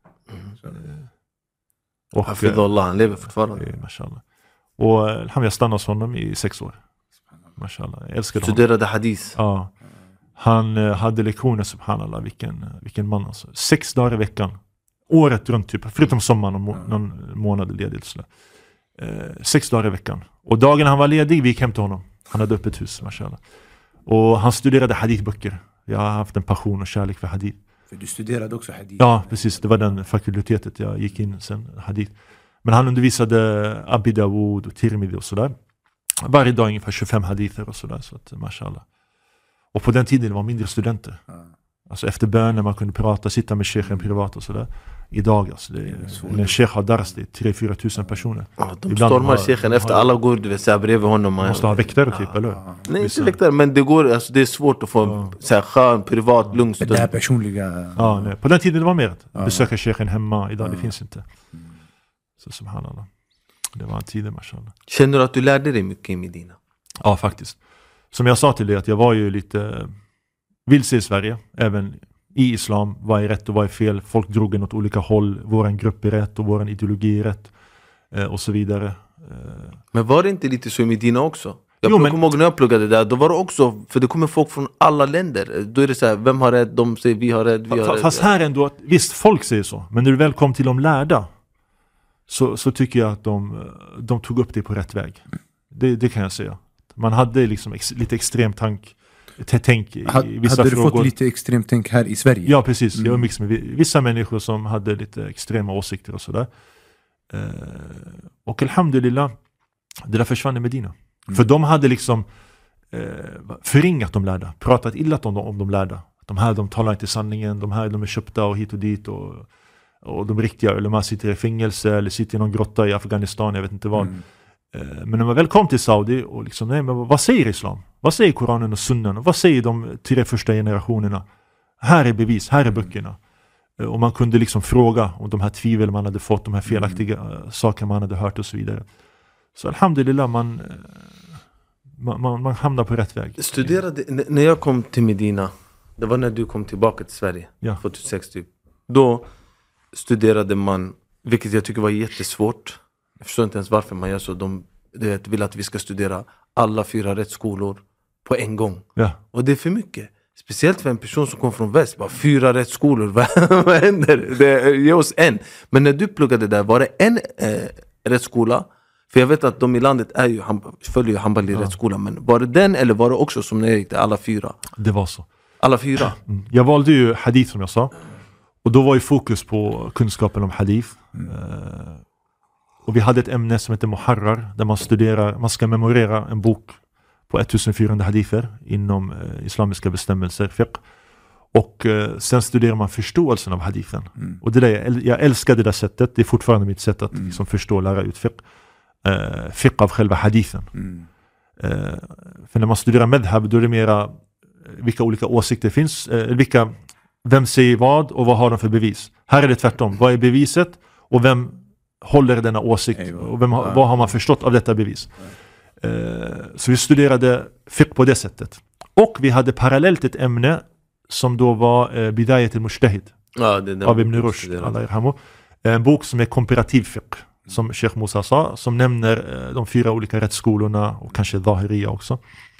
Och, Hafidullah, han lever fortfarande. eh, mashallah. Och eh, han, jag stannade hos honom i sex år. Mashallah, jag älskade honom. Studerade hadith. Ja. Han eh, hade lektioner, subhanallah, vilken, vilken man alltså. Sex dagar i veckan. Året runt typ, förutom sommaren och må, någon månad ledig. Så. Eh, sex dagar i veckan. Och dagen han var ledig, vi gick hem till honom. Han hade öppet hus, mashallah. Och han studerade hadithböcker. Jag har haft en passion och kärlek för hadith. För du studerade också hadith. Ja, precis. Det var den fakultetet jag gick in sen, hadith. Men han undervisade Abi Dawud och Tirmidhi och sådär. Varje dag ungefär tjugofem hadither och sådär. Så att, mashallah. Och på den tiden var mindre studenter. Ja. Alltså efter bönen man kunde prata, sitta med sheikhen privat och sådär. Idag alltså, det är, när en sheikh har dars, det är tre till fyra tusen personer. Ja, de Ibland stormar sheikhen efter har, alla går, du vet, såhär bredvid honom. Man måste ha väktare typ, ja, eller? Ja. Nej, inte väktare, men det går, alltså det är svårt att få ja. såhär skön, privat, ja. lugn stund. Det här personliga... Ja, nej. På den tiden det var mer att ja. besöka sheikhen hemma, idag ja. det finns inte. Mm. Så subhanallah. Det var en tid, mashallah. Känner du att du lärde dig mycket i Medina? Ja, faktiskt. Som jag sa till dig, att jag var ju lite vilse i Sverige, även i islam. Vad är rätt och vad är fel? Folk drog en åt olika håll. Våran grupp är rätt och våran ideologi är rätt. Eh, och så vidare. Eh. Men var det inte lite så i Medina också? Jag jo, kommer men... ihåg när jag pluggade där, då var det också, för det kommer folk från alla länder. Då är det så här, vem har rätt? De säger vi har rätt, vi har F- rätt. Fast här ändå, att, visst folk säger så. Men när du väl kom till de lärda, så, så tycker jag att de, de tog upp det på rätt väg. Det, det kan jag säga. Man hade liksom ex, lite extremt tank, tänk i Had, vissa hade frågor. Hade du fått lite extremt tänk här i Sverige? Ja, precis. Mm. Jag umgicks med vissa människor som hade lite extrema åsikter och sådär. Eh, och alhamdulillah, det där försvann i Medina. Mm. För de hade liksom eh, förringat de lärda, pratat illa om de, om de lärda. De här, de talar inte sanningen, de här de är köpta och hit och dit. Och, och de riktiga ulema sitter i fängelse eller sitter i någon grotta i Afghanistan, jag vet inte vad. Mm. Men när man väl kom till Saudi och liksom, nej, men vad säger islam? Vad säger Koranen och sunnan? Vad säger de tre första generationerna? Här är bevis, här är böckerna. Och man kunde liksom fråga om de här tvivel man hade fått, de här felaktiga mm. saker man hade hört och så vidare. Så alhamdulillah, man, man, man, man hamnar på rätt väg. Studerade, n- när jag kom till Medina, det var när du kom tillbaka till Sverige, ja. tjugohundrasex typ. Då studerade man, vilket jag tycker var jättesvårt. Jag förstår inte ens varför man gör så. De det, vill att vi ska studera alla fyra rättsskolor på en gång. Ja. Och det är för mycket. Speciellt för en person som kommer från väst. Bara fyra rättsskolor, vad, vad händer? Det, ge oss en. Men när du pluggade där, var det en eh, rättsskola? För jag vet att de i landet är ju, följer ju Hanbali ja. rättsskola. Men var det den eller var det också som när jag gick till alla fyra? Det var så. Alla fyra? Mm. Jag valde ju hadith som jag sa. Och då var ju fokus på kunskapen om hadith. Mm. Uh, Och vi hade ett ämne som heter Muharrar, där man studerar, man ska memorera en bok på fjorton hadither inom eh, islamiska bestämmelser, fiqh. Och eh, sen studerar man förståelsen av hadithen. Mm. Och det där, jag, jag älskar det där sättet, det är fortfarande mitt sätt att mm. liksom, förstå och lära ut fiqh. Eh, fiqh av själva hadithen. Mm. Eh, för när man studerar medhab, då är det mera vilka olika åsikter finns, eh, vilka, vem säger vad och vad har de för bevis. Här är det tvärtom, vad är beviset och vem håller denna åsikt och vem, ja. vad har man förstått av detta bevis. Ja. Uh, så vi studerade fiqh på det sättet. Och vi hade parallellt ett ämne som då var uh, Bidayat al-Mujtahid ja, det av Ibn Rushd, Allah yarhamu. En bok som är komparativ fiqh, som Sheikh Musa sa, som nämner uh, de fyra olika rättsskolorna och kanske Zahiriya också.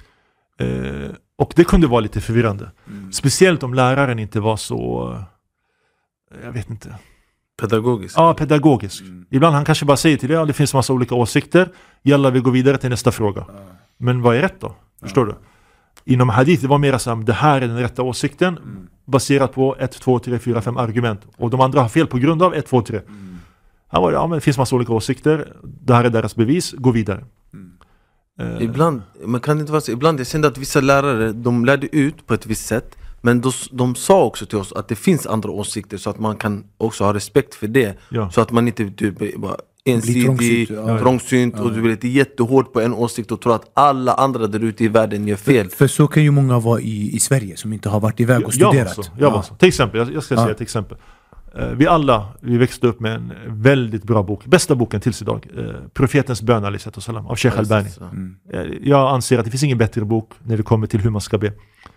Uh, och det kunde vara lite förvirrande. Mm. Speciellt om läraren inte var så, uh, jag vet inte, pedagogisk. Ja, pedagogisk. Mm. Ibland han kanske bara säger till dig, ja, det finns massa olika åsikter. Jalla, vi går vidare till nästa fråga. Mm. Men vad är rätt då? Förstår mm. du? Inom hadith det var mer så att det här är den rätta åsikten mm. baserat på ett, två, tre, fyra, fem argument. Och de andra har fel på grund av ett, två, tre. Mm. Här var det, ja, men det finns massa olika åsikter. Det här är deras bevis. Gå vidare. Mm. Uh. Ibland, man kan inte vara så, ibland jag kände att vissa lärare, de lärde ut på ett visst sätt. Men de, de sa också till oss att det finns andra åsikter så att man kan också ha respekt för det. Ja. Så att man inte typ bara ensidig, trångsynt ja. och du blir lite jättehård på en åsikt och tror att alla andra där ute i världen gör fel. För, för så kan ju många vara i, i Sverige som inte har varit iväg och studerat. Jag var så, jag var så. Till exempel, jag, jag ska ja. säga ett exempel. Uh, vi alla, vi växte upp med en väldigt bra bok. Bästa boken tills idag. Uh, Profetens bön av Sheikh Albani. Mm. Uh, jag anser att det finns ingen bättre bok när det kommer till hur man ska be.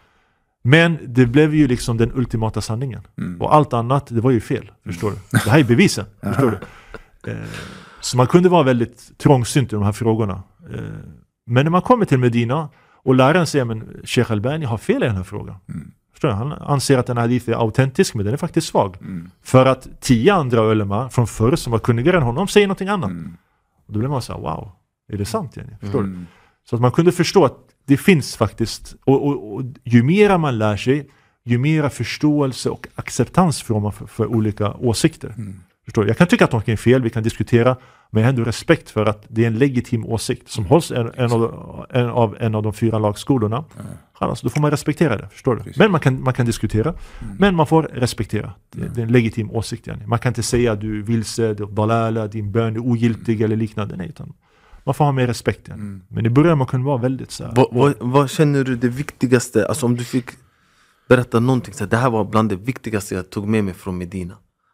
Men det blev ju liksom den ultimata sanningen. Mm. Och allt annat, det var ju fel. Förstår du? Det här är bevisen. Förstår du? Eh, så man kunde vara väldigt trångsynt i de här frågorna. Eh, men när man kommer till Medina och läraren säger men Sheikh Albani har fel i den här frågan. Mm. Förstår du? Han anser att den här hadith är autentisk, men den är faktiskt svag. Mm. För att tio andra ulema från förr som var kunnigare än honom säger någonting annat. Mm. Och då blev man så här, wow, är det sant? Jenny? Förstår mm. du? Så att man kunde förstå att det finns faktiskt, och, och, och ju mera man lär sig, ju mera förståelse och acceptans får man för, för olika åsikter. Mm. Förstår du? Jag kan tycka att de kan är fel, vi kan diskutera, men jag har ändå respekt för att det är en legitim åsikt som hålls en, en, av, en, av, en av de fyra lagskolorna. Mm. Alltså, då får man respektera det, förstår du? Men man kan, man kan diskutera, mm. men man får respektera. Det, mm. det är en legitim åsikt. Yani. Man kan inte säga att du är vilse, du är dalala, din bön är ogiltig mm. eller liknande. Nej, utan man får ha mer respekt. Yani. Mm. Men i början man kunde vara väldigt så här. Vad, vad, vad känner du det viktigaste, alltså om du fick berätta någonting, så här, det här var bland det viktigaste jag tog med mig från Medina?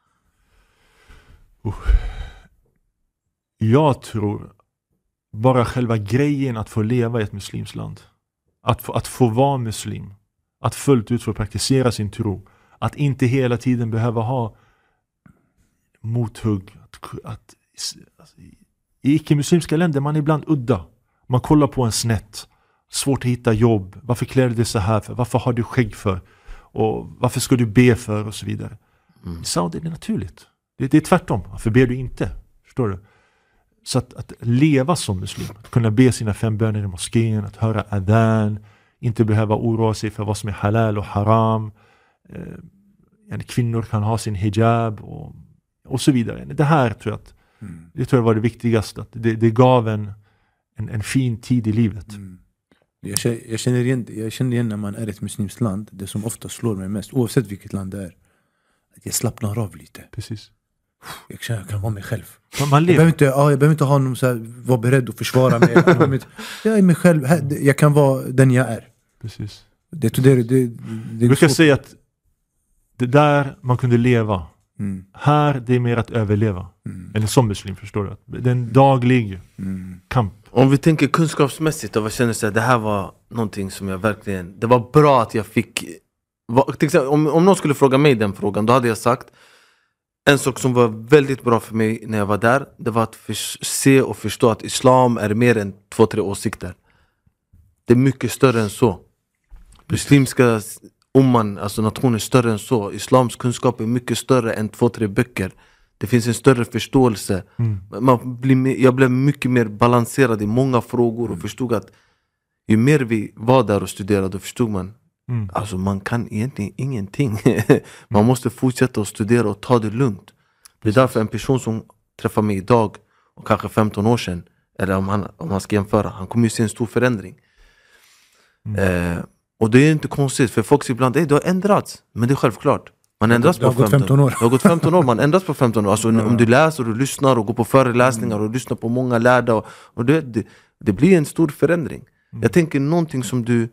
Uh. Jag tror bara själva grejen att få leva i ett muslimsland, att få, att få vara muslim, att fullt ut få praktisera sin tro, att inte hela tiden behöva ha mothugg, att, att alltså, i icke-muslimska länder man är ibland udda, man kollar på en snett, svårt att hitta jobb, varför klär du dig så här för, varför har du skägg för, och varför ska du be för och så vidare. Mm. I Saudi är det naturligt. Det, det är tvärtom. Varför ber du inte? Förstår du? Så att, att leva som muslim, att kunna be sina fem böner i moskén, att höra adhan, inte behöva oroa sig för vad som är halal och haram. Eh, kvinnor kan ha sin hijab och, och så vidare. Det här tror jag, att, mm. det tror jag var det viktigaste. Att det, det gav en, en, en fin tid i livet. Mm. Jag, känner, jag, känner igen, jag känner igen när man är ett muslimskt land, det som ofta slår mig mest, oavsett vilket land det är, att jag slappnar av lite. Precis. Jag känner jag kan vara mig själv. Man, man jag, behöver inte, ja, jag behöver inte ha någon så här, vara beredd att försvara mig. Jag är mig själv. Jag kan vara den jag är. Precis. Det, det, det, det, det jag brukar säga att det där man kunde leva. Mm. Här det är mer att överleva. Mm. Eller som muslim, förstår du? Det är en daglig mm. kamp. Om vi tänker kunskapsmässigt, och vad känner sig, det här var någonting som jag verkligen, det var bra att jag fick, till exempel, om, om någon skulle fråga mig den frågan, då hade jag sagt en sak som var väldigt bra för mig när jag var där, det var att för, se och förstå att islam är mer än två, tre åsikter. Det är mycket större än så. Muslimska umman, alltså nationen är större än så. Islams kunskap är mycket större än två, tre böcker. Det finns en större förståelse. Mm. Man blir, jag blev mycket mer balanserad i många frågor och förstod att ju mer vi var där och studerade, då förstod man mm. alltså man kan egentligen ingenting. Man mm. måste fortsätta att studera och ta det lugnt. Det är därför en person som träffar mig idag och kanske femton år sedan, eller om han, om han ska jämföra, han kommer ju se en stor förändring. Mm. Eh, och det är inte konstigt, för folk säger ibland, det har ändrats. Men det är självklart. Man ändras på femton, femton år. Det har gått femton år, man ändras på femton år. Alltså mm. om du läser och lyssnar och går på föreläsningar och lyssnar på många lärda, och, och det, det, det blir en stor förändring. Mm. Jag tänker någonting som du...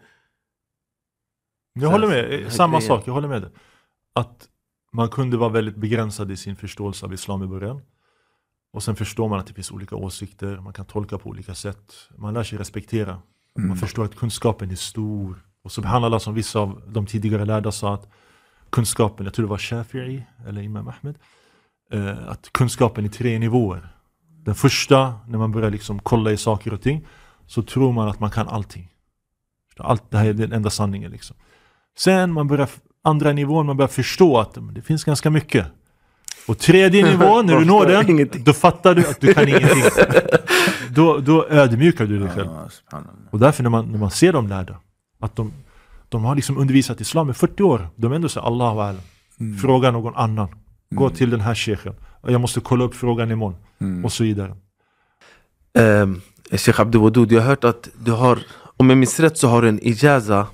Jag håller med, samma grejen. sak, jag håller med dig. Att man kunde vara väldigt begränsad i sin förståelse av islam i början. Och sen förstår man att det finns olika åsikter, man kan tolka på olika sätt. Man lär sig respektera. Mm. Man förstår att kunskapen är stor. Och så handlar det som vissa av de tidigare lärda sa, att kunskapen, jag tror det var Shafi'i eller Imam Ahmed, eh, att kunskapen är tre nivåer. Den första, när man börjar liksom kolla i saker och ting, så tror man att man kan allting. Allt det här är den enda sanningen liksom. Sen man börjar, andra nivån, man börjar förstå att det finns ganska mycket. Och tredje nivån, när du når den, ingenting. Då fattar du att du kan ingenting. Då, då ödmjukar du dig själv. Och därför när man, när man ser dem lärda, att de, de har liksom undervisat islam i fyrtio år, de ändå säger Allah wa alam. Mm. Fråga någon annan. Gå mm. till den här sheikhen. Jag måste kolla upp frågan imorgon. Mm. Och så vidare. Um, Sheikh Abdul Wadud, jag har hört att du har, om jag minns rätt, så har du en ijaza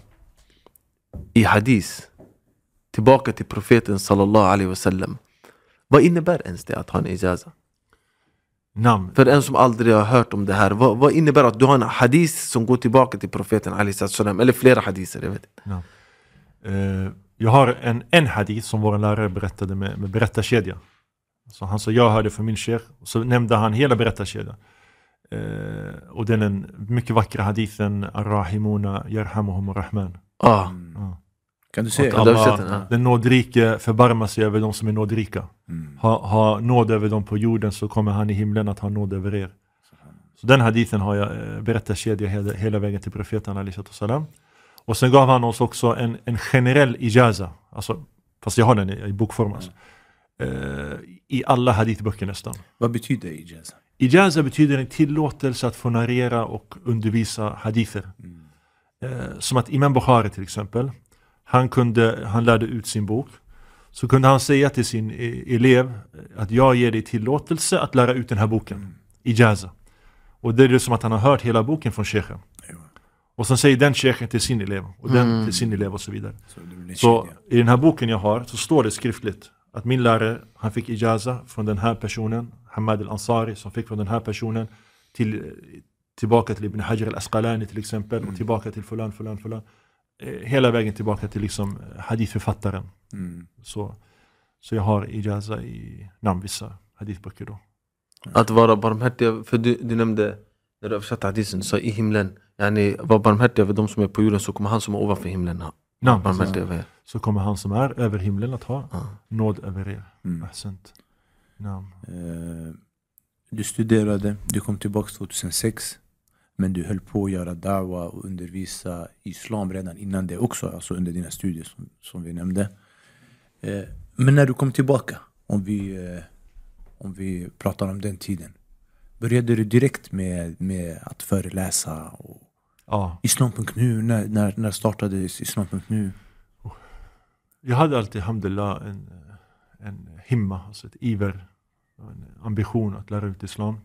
i hadith tillbaka till profeten sallallahu alaihi wasallam. Vad innebär ens det att ha en ijaza? Namn. För en som aldrig har hört om det här, vad, vad innebär att du har en hadith som går tillbaka till profeten alaihi wasallam, eller flera hadither, jag vet inte. Uh, jag har en, en hadith som vår lärare berättade med, med berättarkedja. Så han sa, jag hörde från min sheikh, så nämnde han hela berättarkedjan. Uh, och den är en mycket vackra hadithen, Ar-Rahimuna yarhamuhum ar-Rahman. Ah. Uh. Kan du se? Allah, den nådrike förbarmar sig över de som är nådrika. Mm. Ha, ha nåd över dem på jorden, så kommer han i himlen att ha nåd över er. Så den hadithen har jag berättat kedja hela, hela vägen till profeten alaihi salam. Och sen gav han oss också en, en generell ijaza. Alltså, fast jag har den i, i bokform. Alltså. Mm. Uh, I alla hadithböcker nästan. Vad betyder ijaza? Ijaza betyder en tillåtelse att få narrera och undervisa hadither. Mm. Uh, som att Imam Bukhari till exempel, Han, kunde, han lärde ut sin bok. så kunde han säga till sin e- elev att jag ger dig tillåtelse att lära ut den här boken. Mm. Ijaza. Och det är det som att han har hört hela boken från sheikhen. Och sen säger den sheikhen till sin elev och den mm. till sin elev och så vidare. Så, så i den här boken jag har så står det skriftligt att min lärare, han fick ijaza från den här personen, Hamad al-Ansari, som fick från den här personen till, tillbaka till Ibn Hajar al-Asqalani till exempel mm. och tillbaka till fulan, fulan, fulan. Hela vägen tillbaka till liksom hadithförfattaren. Mm. Så, så jag har ijaza i namn vissa hadithböcker då. Att vara barmhärtig, för du, du nämnde när du översatte hadisen, så i himlen, yani, var barmhärtig över de som är på jorden, så kommer han som är ovanför himlen ha ja, barmhärtig över er. Så kommer han som är över himlen att ha ja. nåd över er. Mm. Ja. Uh, du studerade, du kom tillbaka tjugohundrasex, men du höll på att göra dawa och undervisa islam redan innan det också, alltså under dina studier som, som vi nämnde. Uh, men när du kom tillbaka, om vi, uh, om vi pratar om den tiden, började du direkt med, med att föreläsa och ja. islam punkt nu, när, när, när startades islam punkt nu? Jag hade alltid, alhamdulillah, en, en himma, alltså ett iver, en ambition att lära ut islam.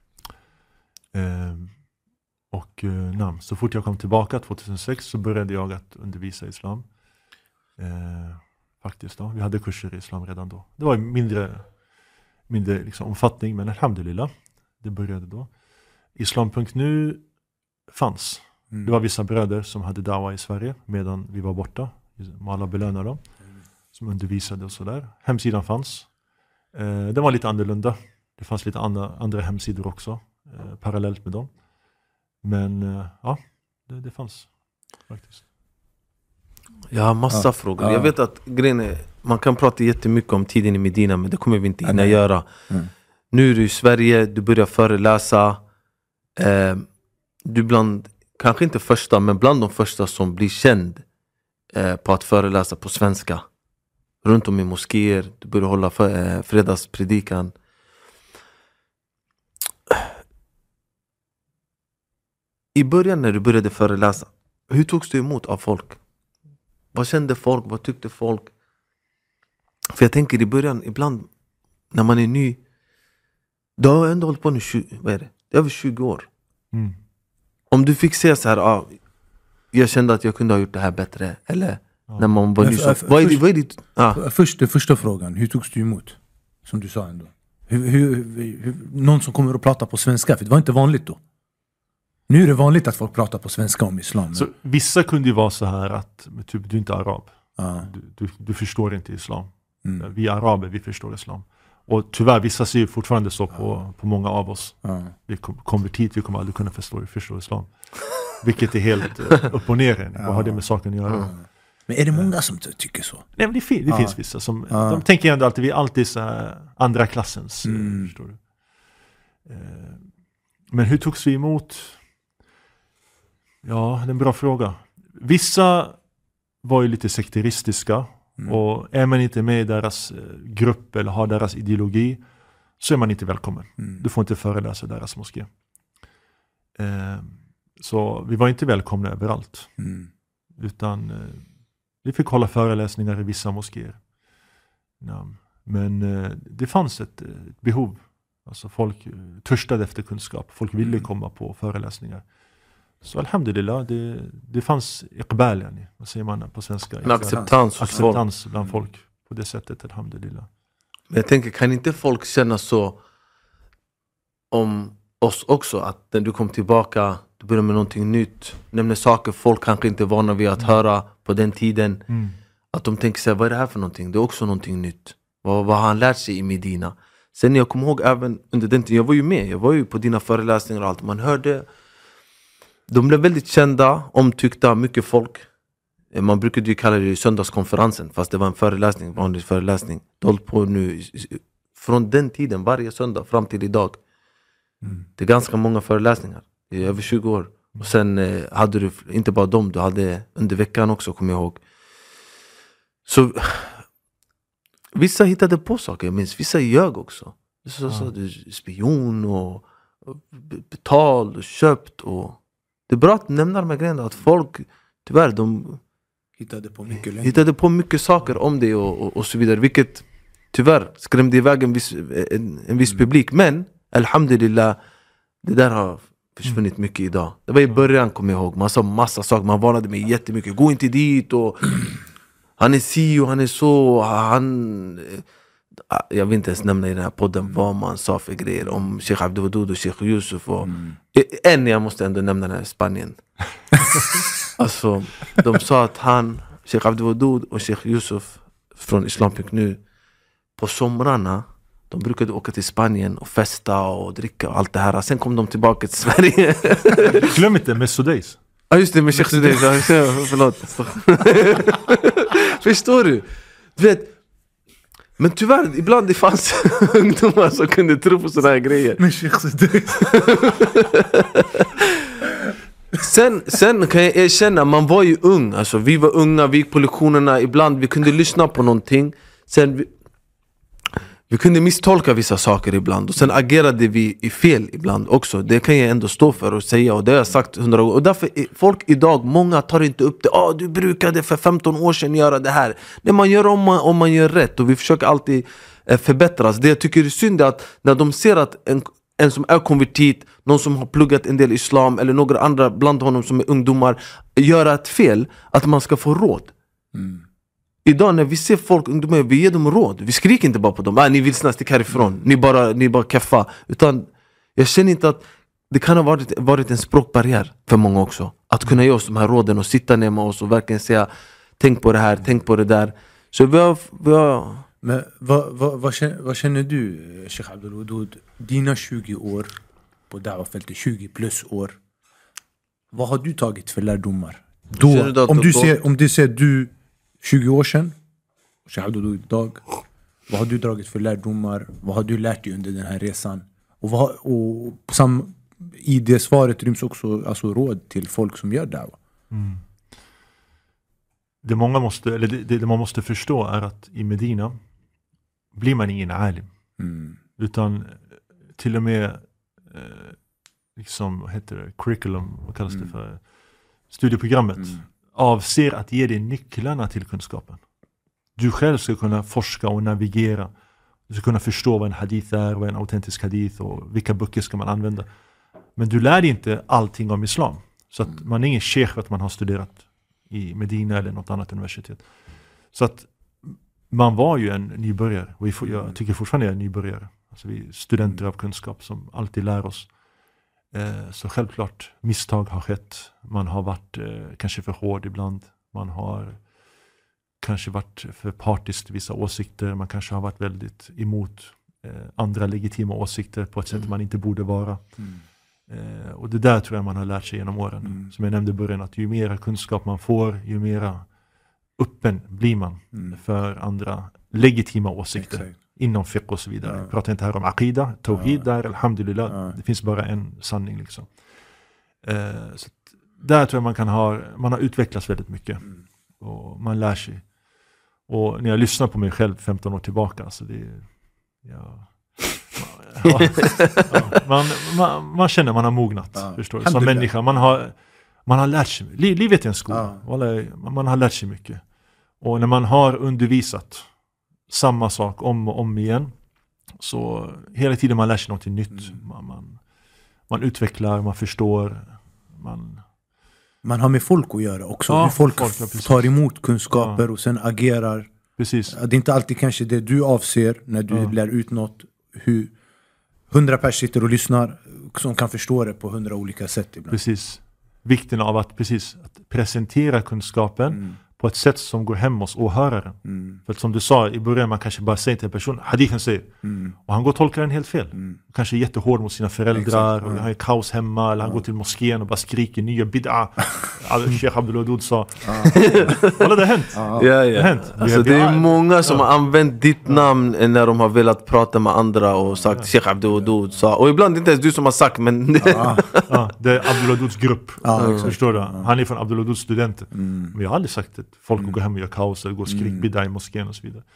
Ehm, och namn. Så fort jag kom tillbaka tjugohundrasex så började jag att undervisa islam. Ehm, faktiskt då. Vi hade kurser i islam redan då. Det var mindre, mindre liksom, omfattning, men alhamdulillah. Det började då. islam punkt nu fanns. Mm. Det var vissa bröder som hade dawa i Sverige medan vi var borta. Alla belönade dem. Mm. Som undervisade och sådär. Hemsidan fanns. Eh, den var lite annorlunda. Det fanns lite andra, andra hemsidor också. Eh, parallellt med dem. Men eh, ja, det, det fanns faktiskt. Jag har massa ja. frågor. Jag vet att grejen är, man kan prata jättemycket om tiden i Medina, men det kommer vi inte hinna mm. göra. Mm. Nu är du i Sverige, du börjar föreläsa. Eh, du bland, kanske inte första, men bland de första som blir känd eh, på att föreläsa på svenska. Runt om i moskéer, du börjar hålla för, eh, fredagspredikan. I början när du började föreläsa, hur togs du emot av folk? Vad kände folk? Vad tyckte folk? För jag tänker i början, ibland när man är ny, du har ändå hållit på nu tjugo, vad är det? Det är över tjugo år. Mm. Om du fick säga så här, ah, jag kände att jag kunde ha gjort det här bättre. Eller ja. när man var ny. Så, vad är det, vad är det? Ah. Först, den första frågan, hur togs du emot? Som du sa ändå. Hur, hur, hur, någon som kommer att prata på svenska, för det var inte vanligt då. Nu är det vanligt att folk pratar på svenska om islam. Så vissa kunde ju vara så här att typ, du är inte arab. Ah. Du, du, du förstår inte islam. Mm. Vi är araber, vi förstår islam. Och tyvärr, vissa ser ju fortfarande så på, ja. på många av oss. Ja. Vi kom, kommer hit, vi kommer aldrig kunna förstå, förstå islam. Vilket är helt uh, upp och ner. Ja. Vad har det med saken att göra? Ja. Men är det många som tycker så? Nej, men det, fin- det ja. finns vissa som, ja. de tänker ändå alltid, vi är alltid så här andra klassens. Mm. Förstår du? Uh, men hur togs vi emot? Ja, det är en bra fråga. Vissa var ju lite sekteristiska. Mm. Och är man inte med i deras grupp eller har deras ideologi, så är man inte välkommen. Mm. Du får inte föreläsa deras moské. Eh, så vi var inte välkomna överallt. Mm. Utan eh, vi fick hålla föreläsningar i vissa moskéer. Ja. Men eh, det fanns ett, ett behov. Alltså folk törstade efter kunskap. Folk ville mm. komma på föreläsningar. Så alhamdulillah, det, det fanns iqbal, yani. Vad säger man på svenska? En acceptans, acceptans folk. Bland folk på det sättet, alhamdulillah. Men jag tänker, kan inte folk känna så om oss också, att när du kom tillbaka, du började med någonting nytt, nämner saker folk kanske inte är vana vid att mm. höra på den tiden, mm. att de tänker sig, vad är det här för någonting? Det är också någonting nytt. Vad, vad har han lärt sig i Medina? Sen jag kommer ihåg även under den tiden, jag var ju med, jag var ju på dina föreläsningar och allt, man hörde. De blev väldigt kända, omtyckta, mycket folk. Man brukade ju kalla det söndagskonferensen, fast det var en föreläsning, vanlig föreläsning. Det håller på nu, från den tiden, varje söndag fram till idag. Mm. Det är ganska många föreläsningar, det är över tjugo år. Och sen eh, hade du, inte bara dem, du hade under veckan också, kommer jag ihåg. Så vissa hittade på saker, jag minns, vissa ljög också. Så, så, du spion och, och betald och köpt och... Det är bra att nämna de här grejerna, att folk, tyvärr, de, Hittade på mycket längre. hittade på mycket saker om det och, och, och så vidare, vilket tyvärr skrämde iväg en viss, en, en viss publik. Men alhamdulillah, det där har försvunnit mycket idag. Det var i början, kommer jag ihåg, man sa massa saker, man varnade mig jättemycket, gå inte dit och han är si och han är så, han... Jag vill inte ens nämna i den här podden vad man sa för grejer om Sheikh Abdul Wadud och Sheikh Yusuf och mm. en jag måste ändå nämna den här Spanien. Alltså, de sa att han, Sheikh Abdul Wadud och Sheikh Yusuf från Islam punkt nu på somrarna, de brukade åka till Spanien och festa och dricka och allt det här. Sen kom de tillbaka till Sverige. Glöm inte med Sudais. Ja just det, med Sheikh Sudais. Förlåt. Förstår du? Du vet, men tyvärr, ibland det fanns ungdomar som kunde tro på sådana här grejer. Men Sheikh Sudais. Sen, sen kan jag erkänna, man var ju ung. Alltså, vi var unga, vi gick på lektionerna. Ibland vi kunde lyssna på någonting. Sen vi, vi kunde misstolka vissa saker ibland. Och sen agerade vi i fel ibland också. Det kan jag ändå stå för och säga. Och det har jag sagt hundra gånger. Och därför är folk idag, många tar inte upp det. Ah, du brukade för femton år sedan göra det här. Nej, man gör om man, om man gör rätt. Och vi försöker alltid eh, förbättras. Det jag tycker är synd är att när de ser att en, en som är konvertit, någon som har pluggat en del islam eller några andra bland honom som är ungdomar gör ett fel, att man ska få råd. Mm. Idag när vi ser folk, ungdomar, vi ger dem råd. Vi skriker inte bara på dem. Ah, ni vill snart sticka härifrån. Mm. Ni bara, ni bara kaffa. Utan jag känner inte att det kan ha varit, varit en språkbarriär för många också. Att kunna ge oss de här råden och sitta ner med oss och verkligen säga tänk på det här, tänk på det där. Så vi har... Vi har... Men vad, vad, vad, känner, vad känner du, Sheikh Abdul Wadud, dina tjugo år på da'wah-fältet, tjugo plus år, vad har du tagit för lärdomar? Då, om, du ser, om du ser du tjugo år sedan, Sheikh Abdul Wadud idag, vad har du dragit för lärdomar? Vad har du lärt dig under den här resan? Och, vad, och sam, i det svaret ryms också alltså, råd till folk som gör da'wah. Mm. Det, många måste, eller det, det man måste förstå är att i Medina blir man ingen alim. Mm. Utan till och med eh, liksom, vad heter det, curriculum, vad kallas mm. det för, studieprogrammet mm. avser att ge dig nycklarna till kunskapen. Du själv ska kunna forska och navigera. Du ska kunna förstå vad en hadith är, vad en autentisk hadith och vilka böcker ska man använda. Men du lär dig inte allting om islam. Så att man är ingen sheikh för att man har studerat i Medina eller något annat universitet. Så att man var ju en nybörjare. Och jag tycker fortfarande jag är en nybörjare. Alltså vi är studenter av kunskap som alltid lär oss. Eh, så självklart, misstag har skett. Man har varit eh, kanske för hård ibland. Man har kanske varit för partiskt vissa åsikter. Man kanske har varit väldigt emot eh, andra legitima åsikter på ett sätt man inte borde vara. Mm. Eh, och det där tror jag man har lärt sig genom åren. Mm. Som jag nämnde i början, att ju mer kunskap man får, ju mer öppen blir man mm. för andra legitima åsikter. Exakt. Inom fiqh och så vidare. Ja. Jag pratar inte här om aqida, tawhid ja. där, alhamdulillah. Ja. Det finns bara en sanning liksom. Eh, så där tror jag man kan ha, man har utvecklats väldigt mycket. Mm. Och man lär sig. Och när jag lyssnar på mig själv femton år tillbaka, så det ja, ja, ja, man, man, man känner man har mognat, ja. förstår du? Som människa. Man har, man har lärt sig. Livet är en skola. Ja. Man har lärt sig mycket. Och när man har undervisat samma sak om och om igen, så hela tiden man lär sig något nytt. Mm. Man, man, man utvecklar, man förstår. Man, man har med folk att göra också. Ja, hur folk, folk tar emot kunskaper ja. och sen agerar. Precis. Det är inte alltid kanske det du avser när du ja. lär ut något. Hur hundra personer sitter och lyssnar som kan förstå det på hundra olika sätt ibland. Precis. Vikten av att, precis, att presentera kunskapen mm. på ett sätt som går hem hos åhöraren. Mm. För att som du sa i början, man kanske bara säger till en person, hadithen säger, mm. och han går och tolkar den helt fel. Mm. Kanske är jättehård mot sina föräldrar, och han är kaos hemma, eller han ja. går till moskén och bara skriker nya bid'a. Sheikh Abdul Wadud sa. Alla det har hänt. Ja, ja. Det, har hänt. Alltså, det är många som ja. har använt ditt namn när de har velat prata med andra och sagt ja. Sheikh Abdul Wadud sa. Och ibland inte ens du som har sagt, men ja. ja, det är Abdul Waduds grupp. Ja, förstår du? Han är från Abdul Waduds studenter. Mm. Men jag har aldrig sagt att folk mm. går hem och gör kaos eller går och skrik mm. bid'a i moskén och så vidare.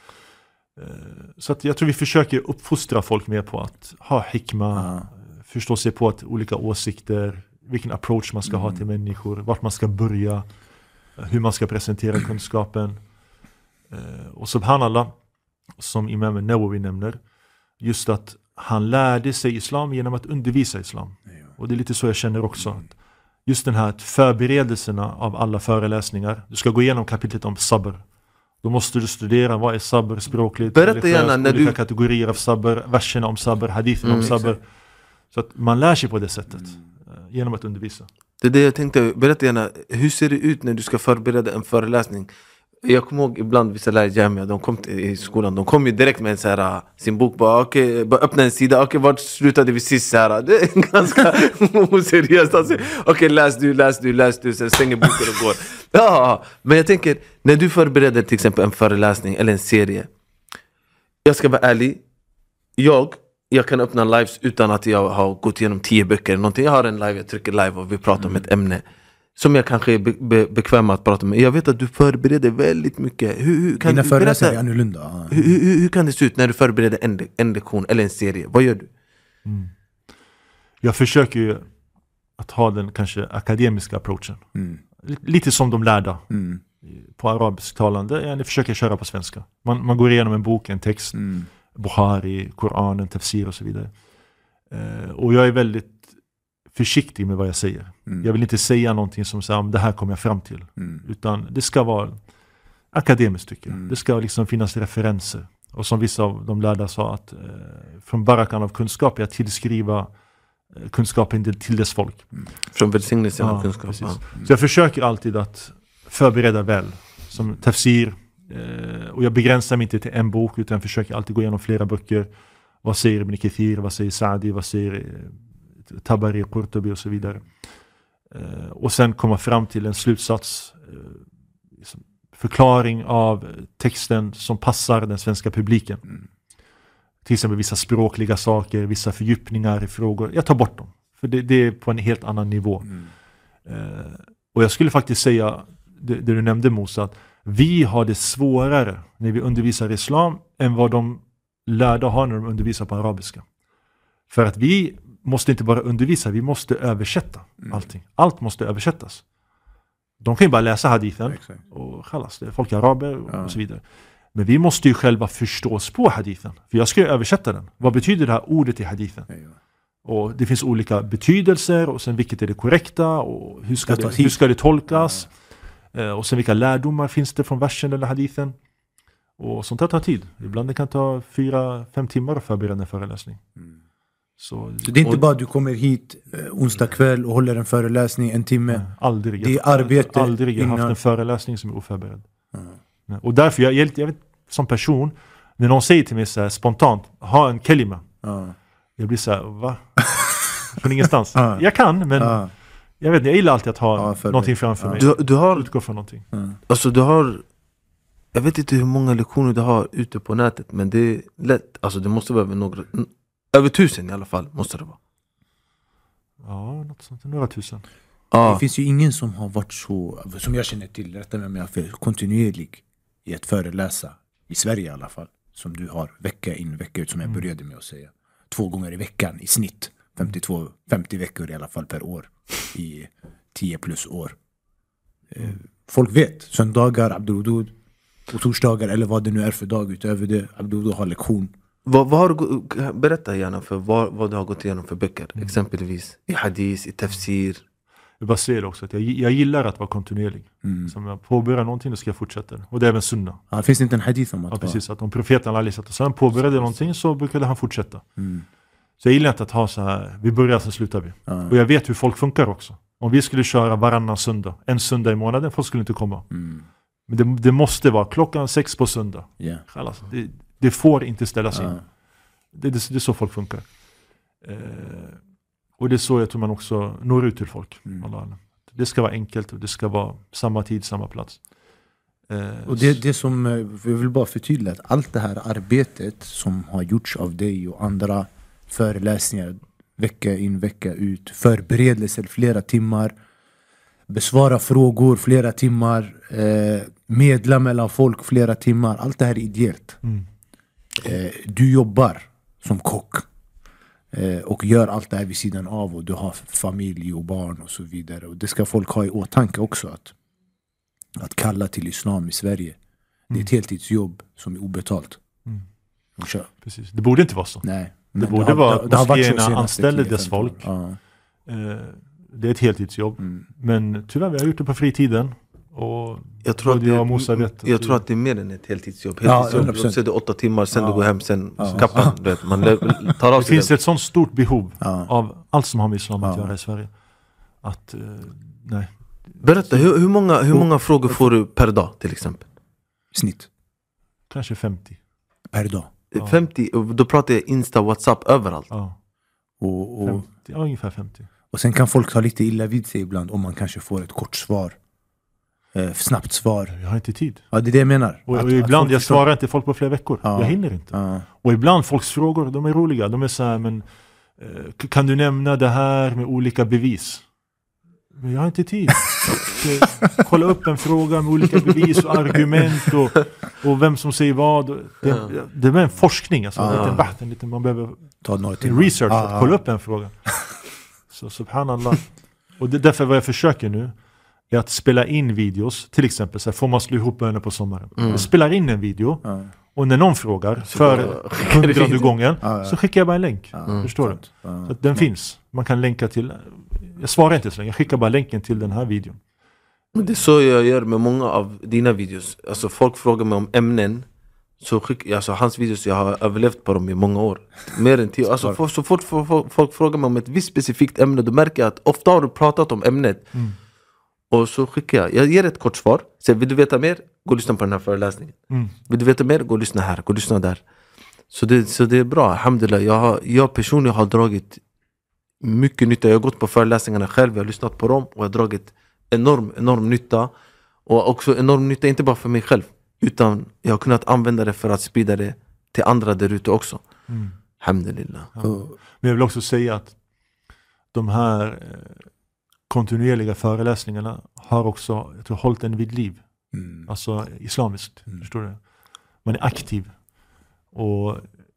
Så att jag tror vi försöker uppfostra folk mer på att ha hikma, ja. förstå sig på att olika åsikter, vilken approach man ska mm. ha till människor, vart man ska börja. hur man ska presentera kunskapen. Eh, och subhanallah, som Imam Nawawi nämner, just att han lärde sig islam genom att undervisa islam. Och det är lite så jag känner också. Just den här förberedelserna av alla föreläsningar. Du ska gå igenom kapitlet om sabr. Då måste du studera vad är sabr språkligt. Berätta gärna när olika du... kategorier av sabr, verserna om sabr, hadithen mm, om sabr. Exakt. Så att man lär sig på det sättet. Mm. Genom att undervisa. Det är det jag tänkte, berätta gärna. Hur ser det ut när du ska förbereda en föreläsning? Jag kommer ihåg ibland vissa lärare i Jamia, de kom till, i skolan, de kom ju direkt med en så här, sin bok, bara, okay, bara öppna en sida, okej, okay, vart slutade vi sist så här? Det är ganska oseriöst. Alltså, okej, okay, läs du, läs du, läs du, sen stänger boken och går. Ja, men jag tänker, när du förbereder till exempel en föreläsning eller en serie, jag ska vara ärlig, jag, jag kan öppna lives utan att jag har gått igenom tio böcker eller någonting. Jag har en live, jag trycker live och vi pratar mm. om ett ämne som jag kanske är be- be- bekväm att prata med. Jag vet att du förbereder väldigt mycket. Hur, hur kan Dina du föreläsningar är annorlunda. Hur, hur, hur kan det se ut när du förbereder en, en lektion eller en serie? Vad gör du? Mm. Jag försöker ju att ha den kanske akademiska approachen. Mm. Lite som de lärda. Mm. På arabisktalande. Jag försöker köra på svenska. Man, man går igenom en bok, en text. Mm. Bukhari, Koranen, tafsir och så vidare. Uh, och jag är väldigt försiktig med vad jag säger. Mm. Jag vill inte säga någonting som säger om det här kommer jag fram till. Mm. Utan det ska vara akademiskt tycker jag. Mm. Det ska liksom finnas referenser. Och som vissa av de lärda sa att eh, från barakan av kunskap är att tillskriva eh, kunskapen till, till dess folk. Mm. Från välsignelsen av kunskap. Ja. Mm. Så jag försöker alltid att förbereda väl. Som tafsir. Eh, och jag begränsar mig inte till en bok utan försöker alltid gå igenom flera böcker. Vad säger Ibn Kathir? Vad säger Sa'di? Vad säger eh, Tabari, Qurtubi och så vidare. Eh, och sen komma fram till en slutsats, eh, förklaring av texten som passar den svenska publiken. Mm. Till exempel vissa språkliga saker, vissa fördjupningar i frågor. Jag tar bort dem. För det, det är på en helt annan nivå. Mm. Eh, och jag skulle faktiskt säga, det, det du nämnde Musa, att vi har det svårare när vi undervisar islam än vad de lärda har när de undervisar på arabiska. För att vi måste inte bara undervisa, vi måste översätta mm. allting. Allt måste översättas. De kan ju bara läsa hadithen Exakt. och kallas det. Folk är araber och, ja. och så vidare. Men vi måste ju själva förstå oss på hadithen. För jag ska ju översätta den. Vad betyder det här ordet i hadithen? Ja, ja. Och det finns olika betydelser och sen vilket är det korrekta och hur ska, det, hur ska det tolkas? Ja, ja. Och sen vilka lärdomar finns det från versen eller hadithen? Och sånt här tar tid. Ibland det kan ta fyra, fem timmar att förbereda en föreläsning. Mm. Så, så det är inte och, bara att du kommer hit eh, onsdag kväll och håller en föreläsning en timme. Nej, aldrig. Det är arbete. Jag har aldrig innan... haft en föreläsning som är oförberedd. Mm. Nej, och därför, jag, jag, jag vet som person, när någon säger till mig så här, spontant, ha en kelima. Mm. Jag blir så här, va? Från ingenstans. Mm. Jag kan, men mm. jag vet jag gillar alltid att ha ja, någonting framför mm. mig. Du, du har, utgå från någonting. Mm. Alltså du har, jag vet inte hur många lektioner du har ute på nätet, men det är lätt, alltså det måste vara några... Över tusen i alla fall, måste det vara. Ja, något sånt, några tusen. Ah. Det finns ju ingen som har varit så, som jag känner till, rätta med mig, för kontinuerlig i att föreläsa, i Sverige i alla fall, som du har vecka in, vecka ut, som jag började med att säga. Två gånger i veckan i snitt, femtiotvå, femtio veckor i alla fall per år, i tio plus år. Mm. Folk vet, söndagar, Abdul-Wudud, och torsdagar, eller vad det nu är för dag utöver det, Abdul-Wudud har lektion. Vad, vad har du, berätta gärna för vad, vad du har gått igenom för böcker. Mm. Exempelvis i hadis, i tafsir. Jag bara säger också att jag, jag gillar att vara kontinuerlig. Mm. Som jag påbörjar någonting, då ska jag fortsätta. Och det är även sunna. Ja, finns det inte en hadith om att ja, precis, att om profeten Ali satt och sen påbörjade så, någonting så brukade han fortsätta. Mm. Så jag gillar inte att ha så här, vi börjar så slutar vi. Ja. Och jag vet hur folk funkar också. Om vi skulle köra varannan söndag, en söndag i månaden, folk skulle inte komma. Mm. Men det, det måste vara klockan sex på söndag. Yeah. Alltså, det, det får inte ställas in. Uh. Det, det, det är så folk funkar. Eh, och det är så jag tror man också når ut till folk. Mm. Det ska vara enkelt och det ska vara samma tid, samma plats. Eh, och det, det som, jag vill bara förtydliga att allt det här arbetet som har gjorts av dig och andra föreläsningar, vecka in, vecka ut, förberedelser flera timmar, besvara frågor flera timmar, eh, medla mellan folk flera timmar, allt det här är ideellt. Mm. Eh, du jobbar som kock eh, och gör allt det här vid sidan av, och du har familj och barn och så vidare, och det ska folk ha i åtanke också, att att kalla till islam i Sverige. Det är ett heltidsjobb som är obetalt. Mm. Och kör. Precis. Det borde inte vara så. Nej. Det Men borde har- vara det har varit så moskéerna senaste anställde tio dess femton år. folk. Ja. Eh, det är ett heltidsjobb. Mm. Men tyvärr, vi har gjort det på fritiden. Och Jag tror, att både jag och det, Musa vet. jag tror att det är mer än ett heltidsjobb. Ja, Heltidsjobb, hundra procent. så är det åtta timmar, sen Ja. du går hem, sen Ja. kappan, du vet, man le- tar av det sig finns den. ett sånt stort behov Ja. av allt som har med islam att Ja. göra i Sverige. Att, eh, nej. Berätta, hur, hur, många, hur många frågor får du per dag till exempel? Snitt. Kanske femtio. Per dag. Ja. femtio, och då pratar jag Insta, WhatsApp, överallt. Ja, Och, och, femtio. Ja, ungefär femtio. och sen kan folk ta lite illa vid sig ibland om man kanske får ett kort svar. Eh, snabbt svar. Jag har inte tid. Ja, det är det jag menar. Och, Att- och att ibland, folk jag förstår. svarar inte folk på flera veckor. Ja. Jag hinner inte. Ja. Och ibland folks frågor, de är roliga. De är så här, men eh, k- kan du nämna det här med olika bevis? Men jag har inte tid. Så, kolla upp en fråga med olika bevis och argument och, och vem som säger vad. Det, det är en forskning, alltså. En liten baht, en liten, man behöver Ta några en timmar. research för Ja, att kolla upp en fråga. Så subhanallah. Och det är därför vad jag försöker nu är att spela in videos. Till exempel så här, får man slå ihop böner på sommaren. Jag spelar in en video. Ja. Och när någon frågar för bara skickar det hundrade video. gången Ja, ja. så skickar jag bara en länk. Ja, Förstår du? sant. Ja. Så att den finns. Man kan länka till. Jag svarar inte så länge. Jag skickar bara länken till den här videon. Men det är så jag gör med många av dina videos. Alltså folk frågar mig om ämnen, så skick, alltså hans videos, jag har överlevt på dem i många år. Mer än tio. Alltså för, så fort för, för, folk frågar mig om ett visst specifikt ämne, då märker jag att ofta har du pratat om ämnet. Mm. Och så skickar jag, jag ger ett kort svar. Så vill du veta mer? Gå och lyssna på den här föreläsningen. Mm. Vill du veta mer? Gå och lyssna här, gå och lyssna där. Så det, så det är bra, alhamdulillah. Jag, har, jag personligen har dragit mycket nytta. Jag har gått på föreläsningarna själv, jag har lyssnat på dem och jag har dragit enorm, enorm nytta. Och också enorm nytta, inte bara för mig själv, utan jag har kunnat använda det för att sprida det till andra där ute också. Mm. Alhamdulillah. Ja. Men jag vill också säga att de här eh, kontinuerliga föreläsningarna har också, jag tror, hållit en vid liv. Mm. Alltså islamiskt. Mm. Förstår du? Man är aktiv. Och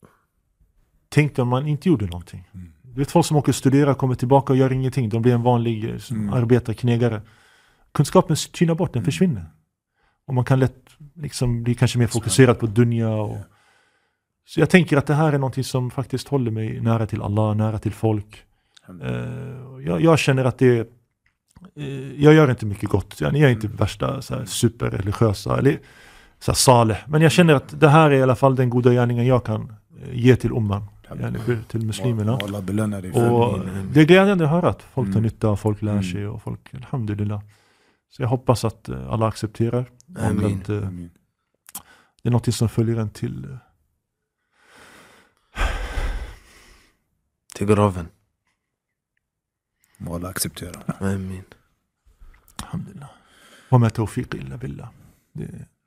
tänk om man inte gjorde någonting. Mm. Du vet, folk som åker och studerar kommer tillbaka och gör ingenting. De blir en vanlig eh, som Mm. arbetarknegare. Kunskapen tynar bort, den försvinner. Och man kan lätt liksom bli kanske mer fokuserad på dunja. Och... Så jag tänker att det här är någonting som faktiskt håller mig nära till Allah, nära till folk. Eh, jag, jag känner att det eh, jag gör inte mycket gott. Jag är inte värsta så här, superreligiösa eller så här, saleh. Men jag känner att det här är i alla fall den goda gärningen jag kan eh, ge till umman, eller till muslimerna. Och Allah belönar dig för Och din- det är glädjande att höra att folk tar Mm. nytta och folk lär Mm. sig och folk, alhamdulillah. Så jag hoppas att eh, alla accepterar. Och Amin. att, eh, Amin. det är något som följer en till eh, Till graven. Må Allah acceptera. Amin. alhamdulillah. Wa ma tawfiq illa billah. Det,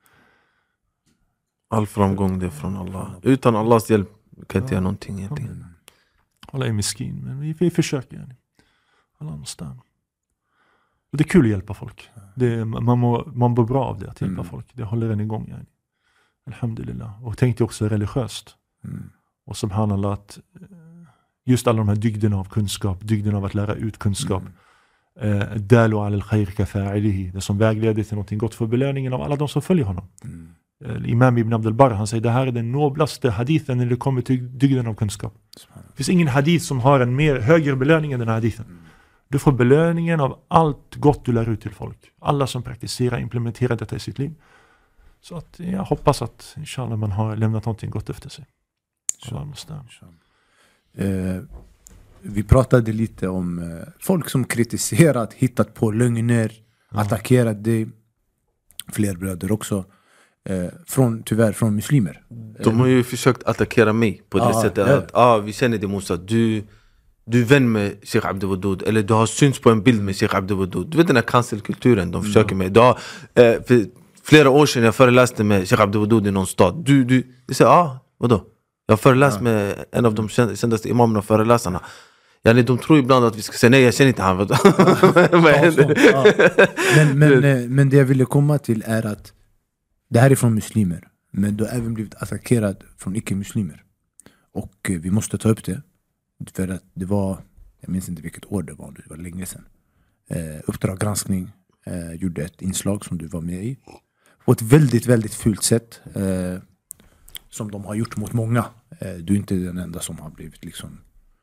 All framgång det är från Allah. Utan Allahs hjälp kan jag inte göra någonting egentligen. Mm. alla är miskin, men vi, vi försöker. Yani. Allah måste. Och det är kul att hjälpa folk. Det är, man, mår, man mår bra av det, att hjälpa Mm. folk. Det håller en igång. Yani. Alhamdulillah. Och tänkte också religiöst. Mm. Och subhanallah att eh, just alla de här dygderna av kunskap, dygderna av att lära ut kunskap. Mm. Dalu al khair kafa'ilihi, det som vägleder till någonting gott för belöningen av alla de som följer honom. Mm. Eh, Imam Ibn Abdel Barr, han säger det här är den noblaste hadithen när det kommer till dygden av kunskap. Det finns ingen hadith som har en mer högre belöning än den här hadithen. Du får belöningen av allt gott du lär ut till folk. Alla som praktiserar, implementerar detta i sitt liv. Så att jag hoppas att inshallah man har lämnat någonting gott efter sig. Allah måste. Eh, vi pratade lite om eh, folk som kritiserat, hittat på lögner, Ja. attackerat dig. Fler bröder också. Eh, från, tyvärr från muslimer. De har ju försökt attackera mig på det Ja, sättet ja. att ah, vi känner dig Musa, du, du är vän med Sheikh Abdul Wadud, eller du har synts på en bild med Sheikh Abdul Wadud. Du vet den här cancelkulturen de försöker med. Du har, eh, för flera år sedan jag föreläste med Sheikh Abdul Wadud i någon stad. Du, du, jag säger ah, vadå? Jag har föreläst Ja. med en av de känd- kändaste imamerna och föreläsarna. Yani, de tror ibland att vi ska säga nej, jag känner inte han. Vad händer? Ja. Men, men, eh, men det jag ville komma till är att det här är från muslimer. Men du har även blivit attackerad från icke-muslimer. Och eh, vi måste ta upp det. För att det var, jag minns inte vilket år det var, det var länge sedan. Eh, Uppdrag granskning eh, gjorde ett inslag som du var med i. På ett väldigt, väldigt fult sätt. Eh, som de har gjort mot många. Eh, du är inte den enda som har blivit liksom,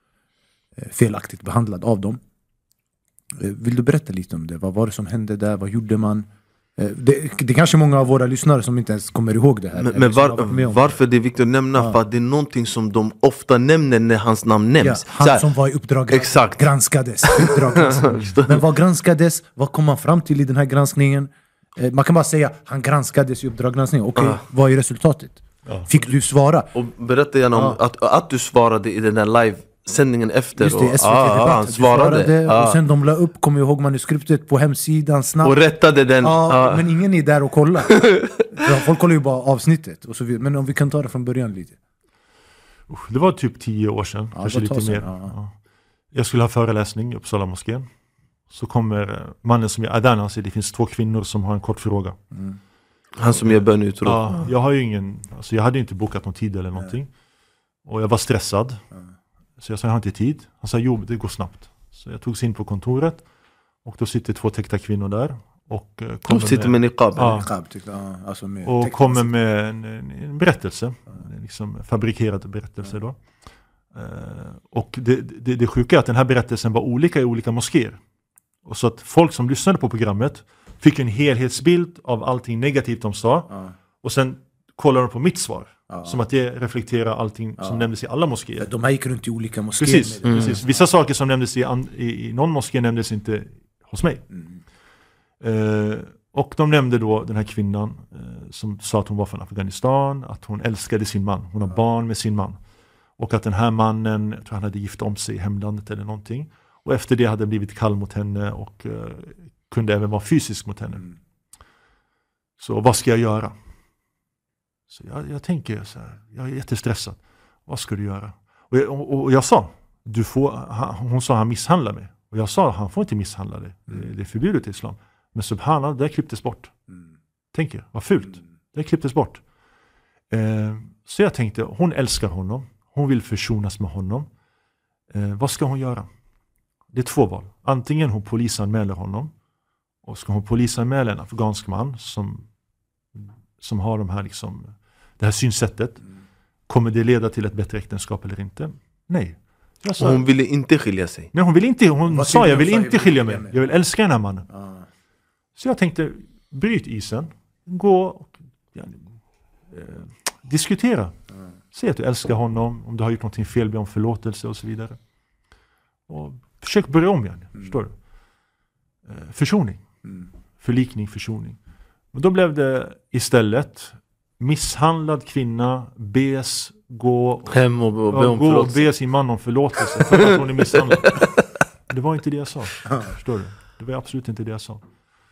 eh, felaktigt behandlad av dem. Eh, vill du berätta lite om det? Vad var det som hände där? Vad gjorde man? Det, det är kanske många av våra lyssnare som inte ens kommer ihåg det här. Men, men var, varför det är viktigt att nämna? Ja. För att det är någonting som de ofta nämner när hans namn nämns. Ja, han här, som var i uppdrag exakt. granskades. Uppdrag granskades. Men vad granskades? Vad kom man fram till i den här granskningen? Man kan bara säga, han granskades i uppdrag granskningen. Okej, okay, ja. Vad är resultatet? Ja. Fick du svara? Och berätta gärna om ja. att, att du svarade i den där live sändningen efter. Just det, S V T ah, Debatt. Han svarade, svarade ah. och sen de la upp, kom jag ihåg manuskriptet på hemsidan snabbt. Och rättade den. Ah, ah. Men ingen är där och kollar. Folk kollar ju bara avsnittet och så vidare. Men om vi kan ta det från början lite. Det var typ tio år sedan, ja, kanske lite sen, mer. Ja. Ja. Jag skulle ha föreläsning i Uppsala moskén. Så kommer mannen som är Adan, han säger det finns två kvinnor som har en kort fråga. Mm. Han som gör bön ut. Ja, jag har ju ingen, alltså jag hade inte bokat någon tid eller någonting. Och jag var stressad. Mm. Så jag sa, jag har inte tid. Han sa, jo, det går snabbt. Så jag tog sig in på kontoret. Och då sitter två täckta kvinnor där. Och de sitter med niqab. Ja, niqab ja, alltså med och kommer med en, en, en berättelse. En liksom fabrikerad berättelse då. Uh, och det, det, det sjuka är att den här berättelsen var olika i olika moskéer. Och så att folk som lyssnade på programmet fick en helhetsbild av allting negativt de sa. Ja. Och sen kollade de på mitt svar. Ja. Som att det reflekterar allting ja. som nämndes i alla moskéer. De här gick runt i olika moskéer. Precis, mm. precis. Vissa saker som nämndes i, i, i någon moské nämndes inte hos mig. Mm. Uh, och de nämnde då den här kvinnan uh, som sa att hon var från Afghanistan. Att hon älskade sin man. Hon har ja. barn med sin man. Och att den här mannen, jag tror han hade gift om sig i hemlandet eller någonting. Och efter det hade blivit kall mot henne och uh, kunde även vara fysisk mot henne. Mm. Så vad ska jag göra? Så jag, jag tänker så här, jag är jättestressad. Vad ska du göra? Och jag, och, och jag sa, du får, han, hon sa han misshandlar mig. Och jag sa, han får inte misshandla dig. Det, det är förbjudet i islam. Men subhanallah, det klipptes bort. Mm. Tänker, vad fult. Mm. Det klipptes bort. Eh, så jag tänkte, hon älskar honom. Hon vill försonas med honom. Eh, vad ska hon göra? Det är två val. Antingen hon polisanmäler honom. Och ska hon polisanmäla en afghansk man som, som har de här liksom, det här synsättet. Mm. Kommer det leda till ett bättre äktenskap eller inte? Nej. Jag sa, hon ville inte skilja sig. Nej, hon ville inte. Hon vad sa, jag vill inte skilja mig. Jag vill älska den här mannen. Ah. Så jag tänkte, bryt isen. Gå och ja, eh, diskutera. Ah. Säg att du älskar honom. Om du har gjort någonting fel, be om förlåtelse och så vidare. Och försök börja om igen. Mm. Förstår du? Eh, försoning. Mm. Förlikning, försoning. Men då blev det istället misshandlad kvinna, bes, gå hem och, och, be, om gå och be sin man om förlåtelse för att hon är misshandlad. Det var inte det jag sa. Förstår du? Det var absolut inte det jag sa.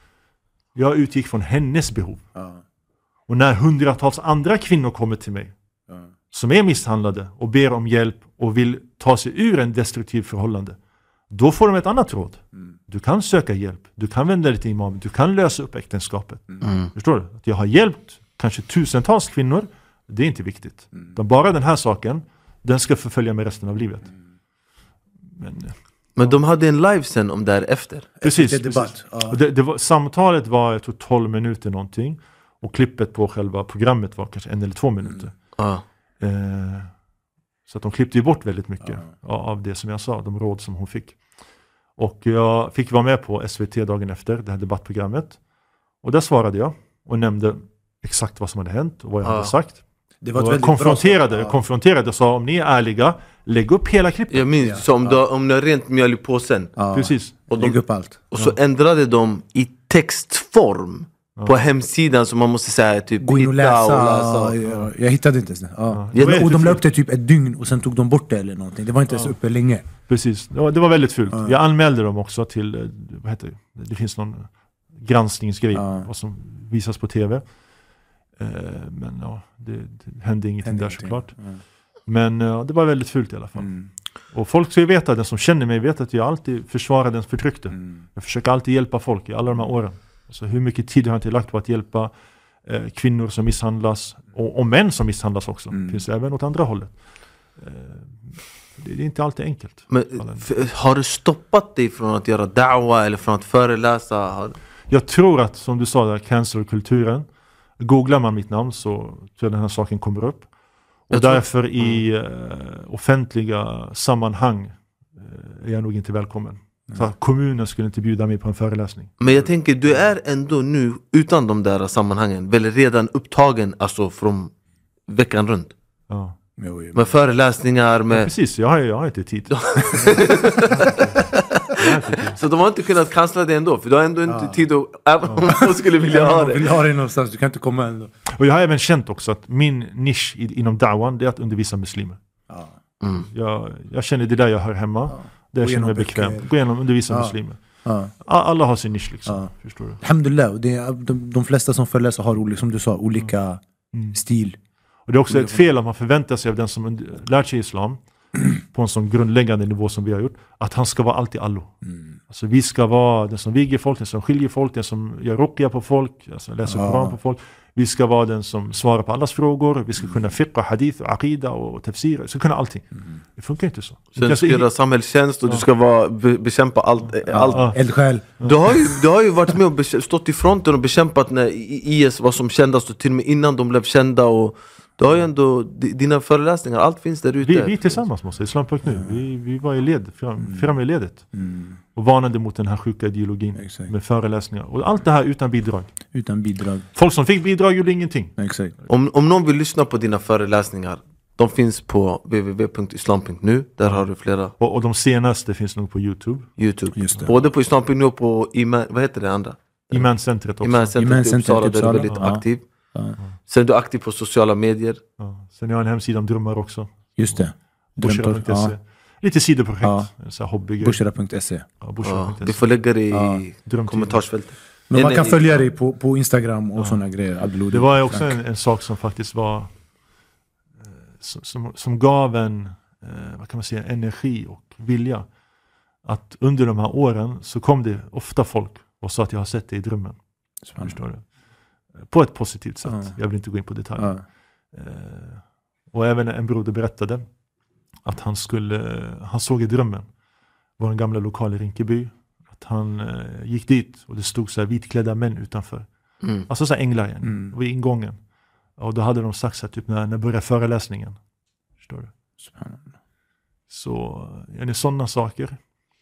Jag utgick från hennes behov. Och när hundratals andra kvinnor kommer till mig som är misshandlade och ber om hjälp och vill ta sig ur en destruktiv förhållande, då får de ett annat råd. Mm. Du kan söka hjälp. Du kan vända dig till imam. Du kan lösa upp äktenskapet. Mm. Förstår du? Att jag har hjälpt kanske tusentals kvinnor, det är inte viktigt. Mm. De bara den här saken, den ska förfölja mig resten av livet. Mm. Men, Men de hade en live sen om därefter. Precis. Det, debatt. Ja. Det, det var, samtalet var jag tror tolv minuter någonting. Och klippet på själva programmet var kanske en eller två minuter. Mm. Eh, så att de klippte ju bort väldigt mycket ja. av det som jag sa, de råd som hon fick. Och jag fick vara med på S V T dagen efter, det här debattprogrammet. Och där svarade jag och nämnde exakt vad som hade hänt och vad jag ja. hade sagt. Det var och jag konfronterade, ja. konfronterade och sa, om ni är ärliga, lägg upp hela klippet. Jag minns, ja. så om, ja. du, om ni har rent mjöl i påsen. Ja. Precis. Och de, lägg upp allt. Och så ja. ändrade de i textform. Ja. På hemsidan som man måste säga typ gå in och läsa, och läsa. Ja, jag hittade inte ens det. Ja. Ja. Ja, och de la upp det typ ett dygn och sen tog de bort det eller någonting. Det var inte ja. ens uppe länge. Precis, det var, det var väldigt fult. Ja. Jag anmälde dem också till, vad heter det? Det finns någon granskningsgrej ja. vad som visas på tv. Eh, men ja, det, det hände ingenting hände där ingenting. Såklart. Ja. Men ja, det var väldigt fult i alla fall. Mm. Och folk ska ju veta, den som känner mig vet att jag alltid försvarar den förtryckte. Mm. Jag försöker alltid hjälpa folk i alla de här åren. Alltså hur mycket tid har jag inte lagt på att hjälpa eh, kvinnor som misshandlas och, och män som misshandlas också. Mm. Det finns även åt andra hållet. Eh, det, det är inte alltid enkelt. Men, f- har du stoppat dig från att göra da'wa eller från att föreläsa? Har... Jag tror att, som du sa där, cancelkulturen, googlar man mitt namn så tror jag den här saken kommer upp. Och Jag tror- därför i uh, offentliga sammanhang uh, är jag nog inte välkommen. Så att kommunen skulle inte bjuda mig på en föreläsning. Men jag tänker, du är ändå nu, utan de där sammanhangen, väl redan upptagen alltså från veckan runt. Ja. Jo, jo. Med föreläsningar, Ja, med... precis, jag har, jag har inte tid. Så de har inte kunnat cancella det ändå, för du har ändå inte tid att, även om de skulle vilja ha Jag det. vill ha det någonstans, du kan inte komma ändå. Och jag har även känt också att min nisch i, inom da'wan, det är att undervisa muslimer. Ja. Mm. Jag, jag känner det där jag hör hemma. Där jag Gå känner mig igenom bekväm. böcker. Gå igenom och undervisa Ja. muslimer. Ja. A- Alla har sin nisch liksom. Ja. Förstår du? Alhamdulillah, och det är, de, de flesta som föreläser har olika, som du sa, olika Mm. stil. Och det är också ett fel om man förväntar sig av den som und- lärt sig islam på en sån grundläggande nivå som vi har gjort, att han ska vara alltid allo. Mm. Alltså vi ska vara den som viger folk, den som skiljer folk, den som gör ruqya på folk, alltså läser Ja. Koran på folk. Vi ska vara den som svarar på allas frågor, vi ska kunna fiqh, hadith, och aqida och tafsir, vi ska kunna allting. Det funkar inte så. Sen Alltså, ska du göra samhällstjänst och du ska vara, be, bekämpa allt, eh, allt. Ja. Eldsjäl. Du har ju, du har ju varit med och bekä- stått i fronten och bekämpat när I S var som kändast och till och med innan de blev kända, och du har ju ändå di- dina föreläsningar, allt finns där ute. Vi, vi tillsammans måste, islam punkt nu, vi, vi var i led, fram, fram i ledet. Mm. Och varnade mot den här sjuka ideologin Exakt. med föreläsningar. Och allt det här utan bidrag. Utan bidrag. Folk som fick bidrag gjorde ingenting. Exakt. Om, om någon vill lyssna på dina föreläsningar, de finns på w w w punkt islam punkt nu. Där har du flera Och, och de senaste finns nog på YouTube. YouTube. Just det. Både på islam punkt nu och på Iman, vad heter det andra? Imancentret också. Imancentret i Imancentret i Uppsala, där du är Uppsala. väldigt Ja. aktiv. Ja. Sen är du aktiv på sociala medier. Ja. Sen har jag en hemsida om drömmar också. Just det. Bushra Drömtor. punkt Ja. se. Lite sidoprojekt. Ja. En sån här hobbygrej. Bushra punkt se. Ja, Bushra Ja, punkt se. vi får lägga det i Ja. Drömtid. kommentarsfältet. Men man En- kan en- följa dig på, på Instagram och sådana grejer. Abdeludi. Det var ju också en, en sak som faktiskt var eh, som, som, som gav en eh, vad kan man säga, energi och vilja. Att under de här åren så kom det ofta folk och sa att jag har sett det i drömmen. Förstår du? På ett positivt sätt. Ja. Jag vill inte gå in på detaljer. Ja. Eh, och även en broder berättade att han skulle, han såg i drömmen vår gamla lokal i Rinkeby, att han eh, gick dit och det stod så här vitklädda män utanför. Mm. Alltså så här änglar igen, Mm. vid ingången. Och då hade de sagt så här, typ när, när börjar föreläsningen. Förstår du? Så ja, det är sådana saker.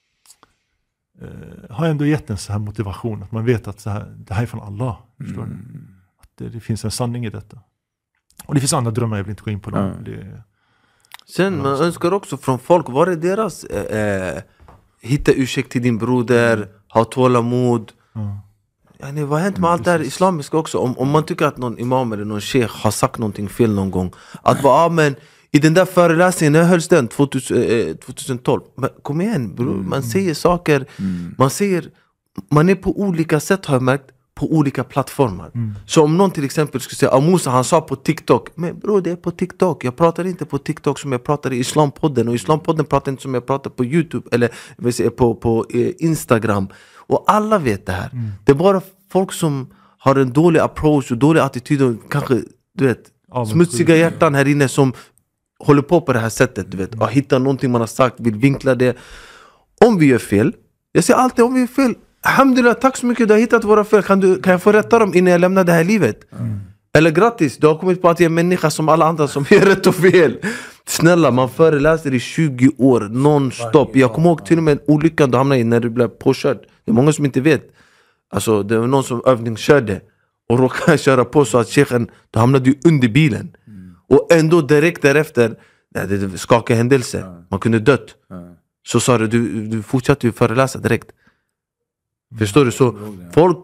Eh, har ändå gett en så här motivation, att man vet att så här, det här är från Allah. Förstår du? Att det, det finns en sanning i detta. Och det finns andra drömmar, jag vill inte gå in på dem. Ja. Det, Sen man önskar också från folk, vad är deras eh, eh, hitta ursäkt till din broder, ha tålamod. ja. Yani, vad har hänt med allt det här islamiska också? Om, om man tycker att någon imam eller någon sheikh har sagt någonting fel någon gång, att bara, ah, men i den där föreläsningen, när hölls den? tjugohundra, eh, tjugotolv. Men kom igen bro, man säger saker, man säger, man är på olika sätt, har jag märkt, på olika plattformar. Så om någon till exempel skulle säga, ah, Musa han sa på TikTok, men bro det är på TikTok, jag pratar inte på TikTok som jag pratar i Islampodden, och Islampodden pratar inte som jag pratar på YouTube eller vill säga, på, på eh, Instagram. Och alla vet det här. Det är bara folk som har en dålig approach och dålig attityd och kanske, du vet, Avundsjuka. smutsiga hjärtan här inne som håller på på det här sättet, du vet, och hittar någonting man har sagt, vill vinkla det. Om vi gör fel, jag säger alltid om vi gör fel, alhamdulillah, tack så mycket, du har hittat våra fel, kan, du, kan jag få rätta dem innan jag lämnar det här livet? Mm. Eller grattis, du har kommit på att jag är en människa som alla andra som gör rätt och fel. Snälla, man föreläser i tjugo år non-stop. Jag kommer ihåg till och med olyckan du hamnade i när du blev påkörd. Det är många som inte vet. Alltså det var någon som övningskörde och råkade köra på så att sheikhen, då hamnade ju under bilen. Mm. Och ändå direkt därefter, nej, det är skakade händelse, ja. Man kunde dött. Ja. Så sa du, du, du fortsatte ju föreläsa direkt. Mm. Förstår du? Så folk,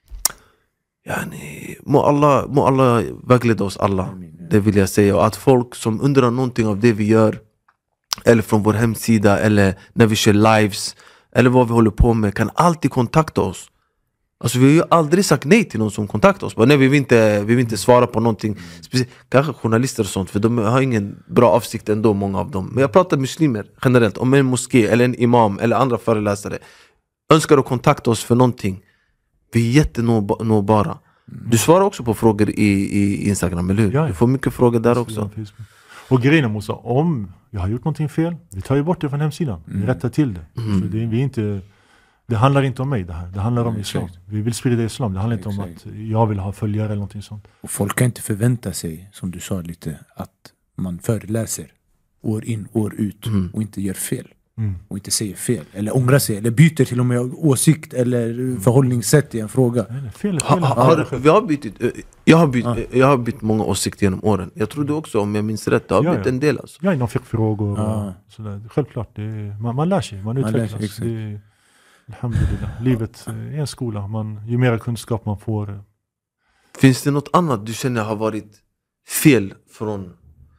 yani, må Allah, må Allah vägleda oss alla. Det vill jag säga. Och att folk som undrar någonting av det vi gör, eller från vår hemsida, eller när vi kör lives, eller vad vi håller på med, kan alltid kontakta oss. Alltså vi har ju aldrig sagt nej till någon som kontaktar oss. Bara, nej, vi vill inte, vi vill inte svara på någonting. Speciellt, kanske journalister och sånt, för de har ingen bra avsikt ändå, många av dem. Men jag pratar muslimer generellt, om en moské eller en imam eller andra föreläsare önskar att kontakta oss för någonting. Vi är jättenåbara. Du svarar också på frågor i, i Instagram, eller hur? Ja, ja. Du får mycket frågor där också. Och grejen är, Musa, om jag har gjort någonting fel, vi tar ju bort det från hemsidan. Vi rättar till det. Mm. Så det, vi är inte... Det handlar inte om mig det här. Det handlar om Ja, islam. exakt. Vi vill sprida islam. Det handlar inte Exakt. om att jag vill ha följare eller någonting sånt. Och folk kan inte förvänta sig, som du sa lite, att man föreläser år in, år ut Mm. och inte gör fel. Mm. Och inte säger fel, eller ångrar sig, eller byter till och med åsikt eller förhållningssätt i en fråga. Nej, nej, fel är Ha, fel. ha, har, vi har bytt, eh, jag, har bytt, Ja. jag har bytt många åsikter genom åren. Jag tror du också, om jag minns rätt, du har Ja, bytt ja. en del alltså. Ja, inom fiqh-frågor Ja. och sådär. Självklart, det är, man, man lär sig, man Man lär utvecklas. sig, exakt. det är, alhamdulillah. Livet är en skola. Man, ju mer kunskap man får. Finns det något annat du känner har varit fel från,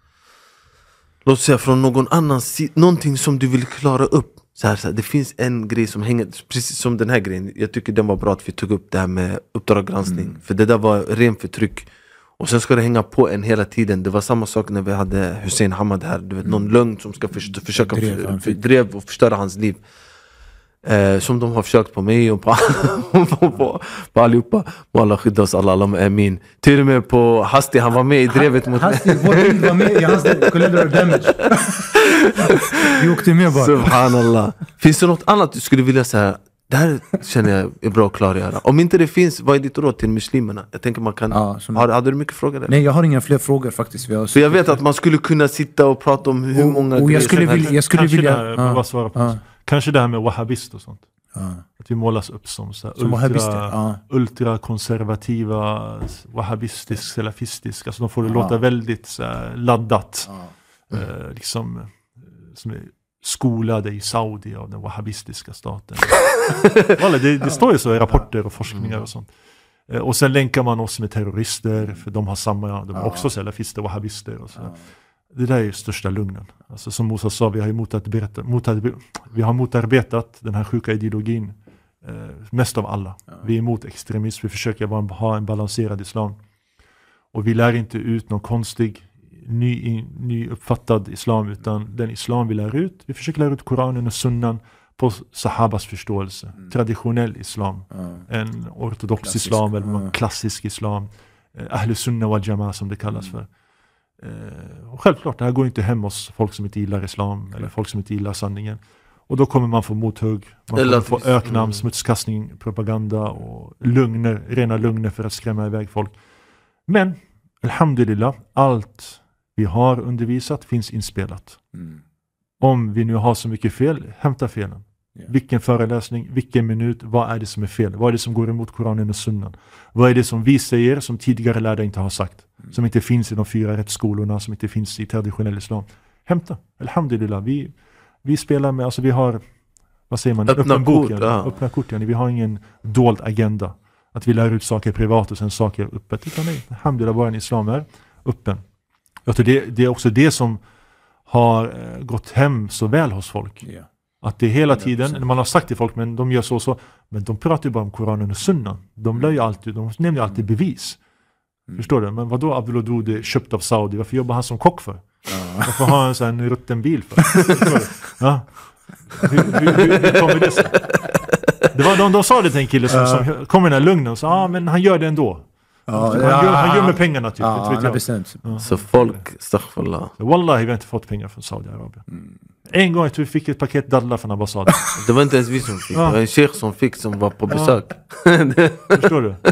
låt säga från någon annan sida, någonting som du vill klara upp? Så här, så här, det finns en grej som hänger, precis som den här grejen. Jag tycker den var bra att vi tog upp det här med Uppdrag granskning. Mm. För det där var ren förtryck. Och sen ska det hänga på en hela tiden. Det var samma sak när vi hade Hussein Hamad här. Du vet, någon lögn som ska för, försöka Drev, för, han för, fick- drev och förstöra hans liv. Eh, som de har försökt på mig och på, på, på, på allihopa. Må Allah skydda oss alla, Allah amin. Till och med på Hasti, han var med i drevet mot mig. Hasti, vår bild var med i hans collateral damage. Vi åkte med bara. Subhanallah. Finns det något annat du skulle vilja säga? Det här känner jag är bra att klargöra. Om inte det finns, vad är ditt råd till muslimerna? Jag tänker man kan... Ja, som- har, hade du mycket frågor där? Nej, jag har inga fler frågor faktiskt. Vi har För jag vet att man skulle kunna sitta och prata om hur Och- många och jag grejer skulle som vilja- helst. jag skulle Kanske vilja- det här, ja, bara svara på ja. det. Kanske det här med wahhabist och sånt. Ja. Att vi målas upp som, så här, Som wahhabister. Ja. ultrakonservativa, wahhabistisk, salafistisk. Alltså de får det Ja. låta väldigt så här, laddat. Ja. Eh, liksom, eh, som är skolade i Saudi av den wahhabistiska staten. Voilà, det, det står ju så i rapporter och forskningar och sånt. Eh, och sen länkar man oss med terrorister, för de har samma, de är Ja. också salafister, wahhabister och så. Ja. Det där är ju största lugnen. Alltså, som Musa sa, vi har ju motarbetat, motarbetat, vi har motarbetat den här sjuka ideologin eh, mest av alla. Ja. Vi är emot extremism, vi försöker bara ha en balanserad islam. Och vi lär inte ut någon konstig, ny, ny uppfattad islam, utan den islam vi lär ut, vi försöker lära ut Koranen och sunnan på sahabas förståelse. Mm. Traditionell islam. Ja. En ortodox Klassisk, islam eller ja. någon klassisk islam. Eh, Ahl sunna wal jama som det kallas Mm. för. Eh, och självklart, det här går inte hem hos folk som inte gillar islam eller folk som inte gillar sanningen. Och då kommer man få mothugg, man Eller kommer att få vi- öknamn, mm. smutskastning, propaganda och lögner, rena lögner för att skrämma iväg folk. Men, alhamdulillah, allt vi har undervisat finns inspelat. Mm. Om vi nu har så mycket fel, hämta felen. Ja. Vilken föreläsning, vilken minut, vad är det som är fel? Vad är det som går emot Koranen och sunnan? Vad är det som vi säger som tidigare lärda inte har sagt? Mm. Som inte finns i de fyra rättsskolorna, som inte finns i traditionell islam. Hämta, alhamdulillah. Vi, vi spelar med, alltså vi har, vad säger man? Öppna Öppen bok, kort, ja. ja. Öppna kort, ja. Vi har ingen dold agenda. Att vi lär ut saker privat och sen saker öppet. Utan nej, alhamdulillah, vår islam är öppen. Jag tror det, det är också det som har eh, gått hem så väl hos folk. Ja. Att det hela hundra procent. tiden, när man har sagt till folk, men de gör så och så, men de pratar ju bara om Koranen och sunnan. De lär ju alltid, de nämner ju alltid bevis. Mm. Förstår du? Men vadå Abdul Odud är köpt av Saudi? Varför jobbar han som kock för? Ja. Varför har han en sån här rutten bil för? Förstår du? Ja. Hur, hur, hur, hur kommer det sig? Det var, de, de sa det till en kille som, som kom med den här lugnen och sa, ja ah, men han gör det ändå. Ja, Han, ja, gör, han gör med ja. pengarna typ. Ja, inte han vet har jag. bestämt. Ja. Så folk, astaghfirullah. Wallahi, vi har inte fått pengar från Saudiarabien. Mm. En gång jag tror vi fick ett paket dadlar från ambassaden. Det var inte ens vi som fick, det var en sheikh som fick som var på besök. Förstår du?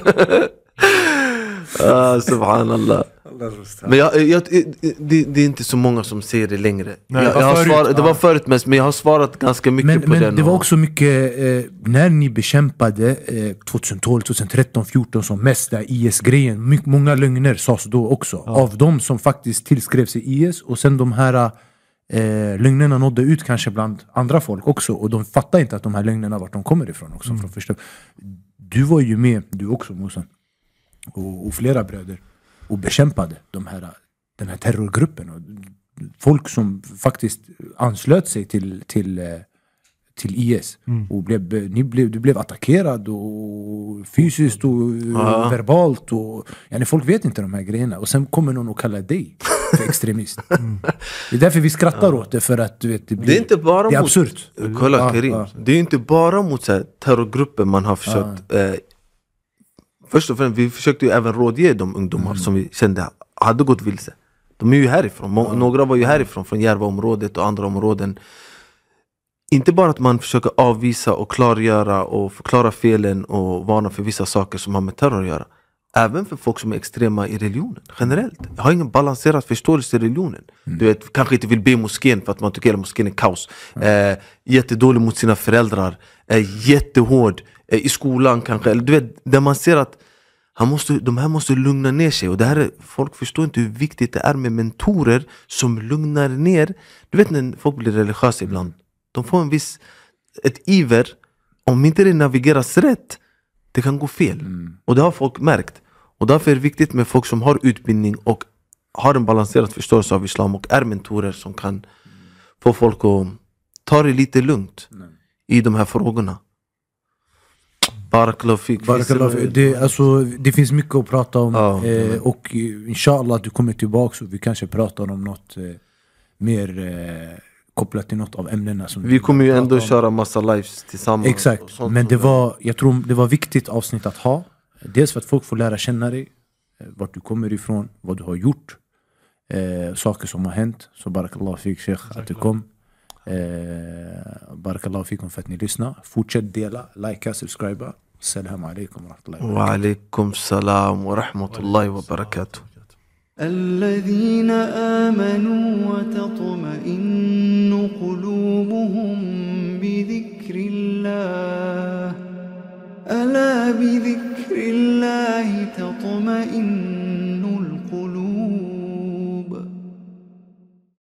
Ah, subhanallah. Men jag, jag, det, det är inte så många som ser det längre. Nej, jag, det jag var har förut, svarat, det ja. var förut mest, men jag har svarat ganska mycket Men, på men den. det var och- också mycket eh, när ni bekämpade eh, tjugohundratolv, tjugotretton, fjorton som mest där I S-grejen. My, många lögner sades då också. Ja. Av de som faktiskt tillskrev sig I S. Och sen de här eh, lögnerna nådde ut kanske bland andra folk också. Och de fattar inte att de här lögnerna vart de kommer ifrån också. Mm. Från första. Du var ju med, du också Musa. Och, och flera bröder. Och bekämpade de här, den här terrorgruppen. Och folk som faktiskt anslöt sig till, till, eh, till I S. Mm. Och blev, ni blev, du blev attackerad och fysiskt och Ja. verbalt. Och, ja, folk vet inte de här grejerna. Och sen kommer någon och kallar dig för extremist. Mm. Det är därför vi skrattar åt det. För att du vet, det, blir, Det är inte bara det är mot... absurt. Kolla Ja, Karim, ja. det är inte bara mot så här, terrorgrupper man har försökt. Eh, först och främst, vi försökte ju även rådge de ungdomar som vi kände hade gått vilse. De är ju härifrån, Må- några var ju härifrån, från Järvaområdet och andra områden. inte bara att man försöker avvisa och klargöra och förklara felen och varna för vissa saker som har med terror att göra. Även för folk som är extrema i religionen, generellt. Jag har ingen balanserad förståelse i religionen. Mm. Du vet, kanske inte vill be i moskén för att man tycker att moskén är kaos. Mm. Eh, jättedålig mot sina föräldrar. Eh, jättehård eh, i skolan kanske. Eller, du vet, där man ser att han måste, de här måste lugna ner sig. Och det här är, folk förstår inte hur viktigt det är med mentorer som lugnar ner. Du vet när folk blir religiösa ibland. De får en viss, ett iver. Om inte det navigeras rätt, det kan gå fel. Mm. Och det har folk märkt. Och därför är det viktigt med folk som har utbildning och har en balanserad förståelse av islam och är mentorer som kan mm. få folk att ta det lite lugnt mm. i de här frågorna. Barakallahu fik. Barakallahu fik. Det, alltså, det finns mycket att prata om. Ja, eh, och inshallah att du kommer tillbaka och vi kanske pratar om något eh, mer eh, kopplat till något av ämnena som vi kommer ju ändå om. Köra massa lives tillsammans. Exakt, men det var, jag tror det var viktigt avsnitt att ha. Dels för att folk får lära känna dig, vart du kommer ifrån, vad du har gjort, eh, saker som har hänt. Så barakallahu fik sheikh att du kom. eh, Barakallahu fikum för att ni lyssnar. Fortsätt dela, likea, subscriba. Assalamu alaikum wa rahmatullahi wa alaikum salam wa rahmatullahi wa barakatuh. الذين آمنوا وتطمئن قلوبهم بذكر الله ألا بذكر الله تطمئن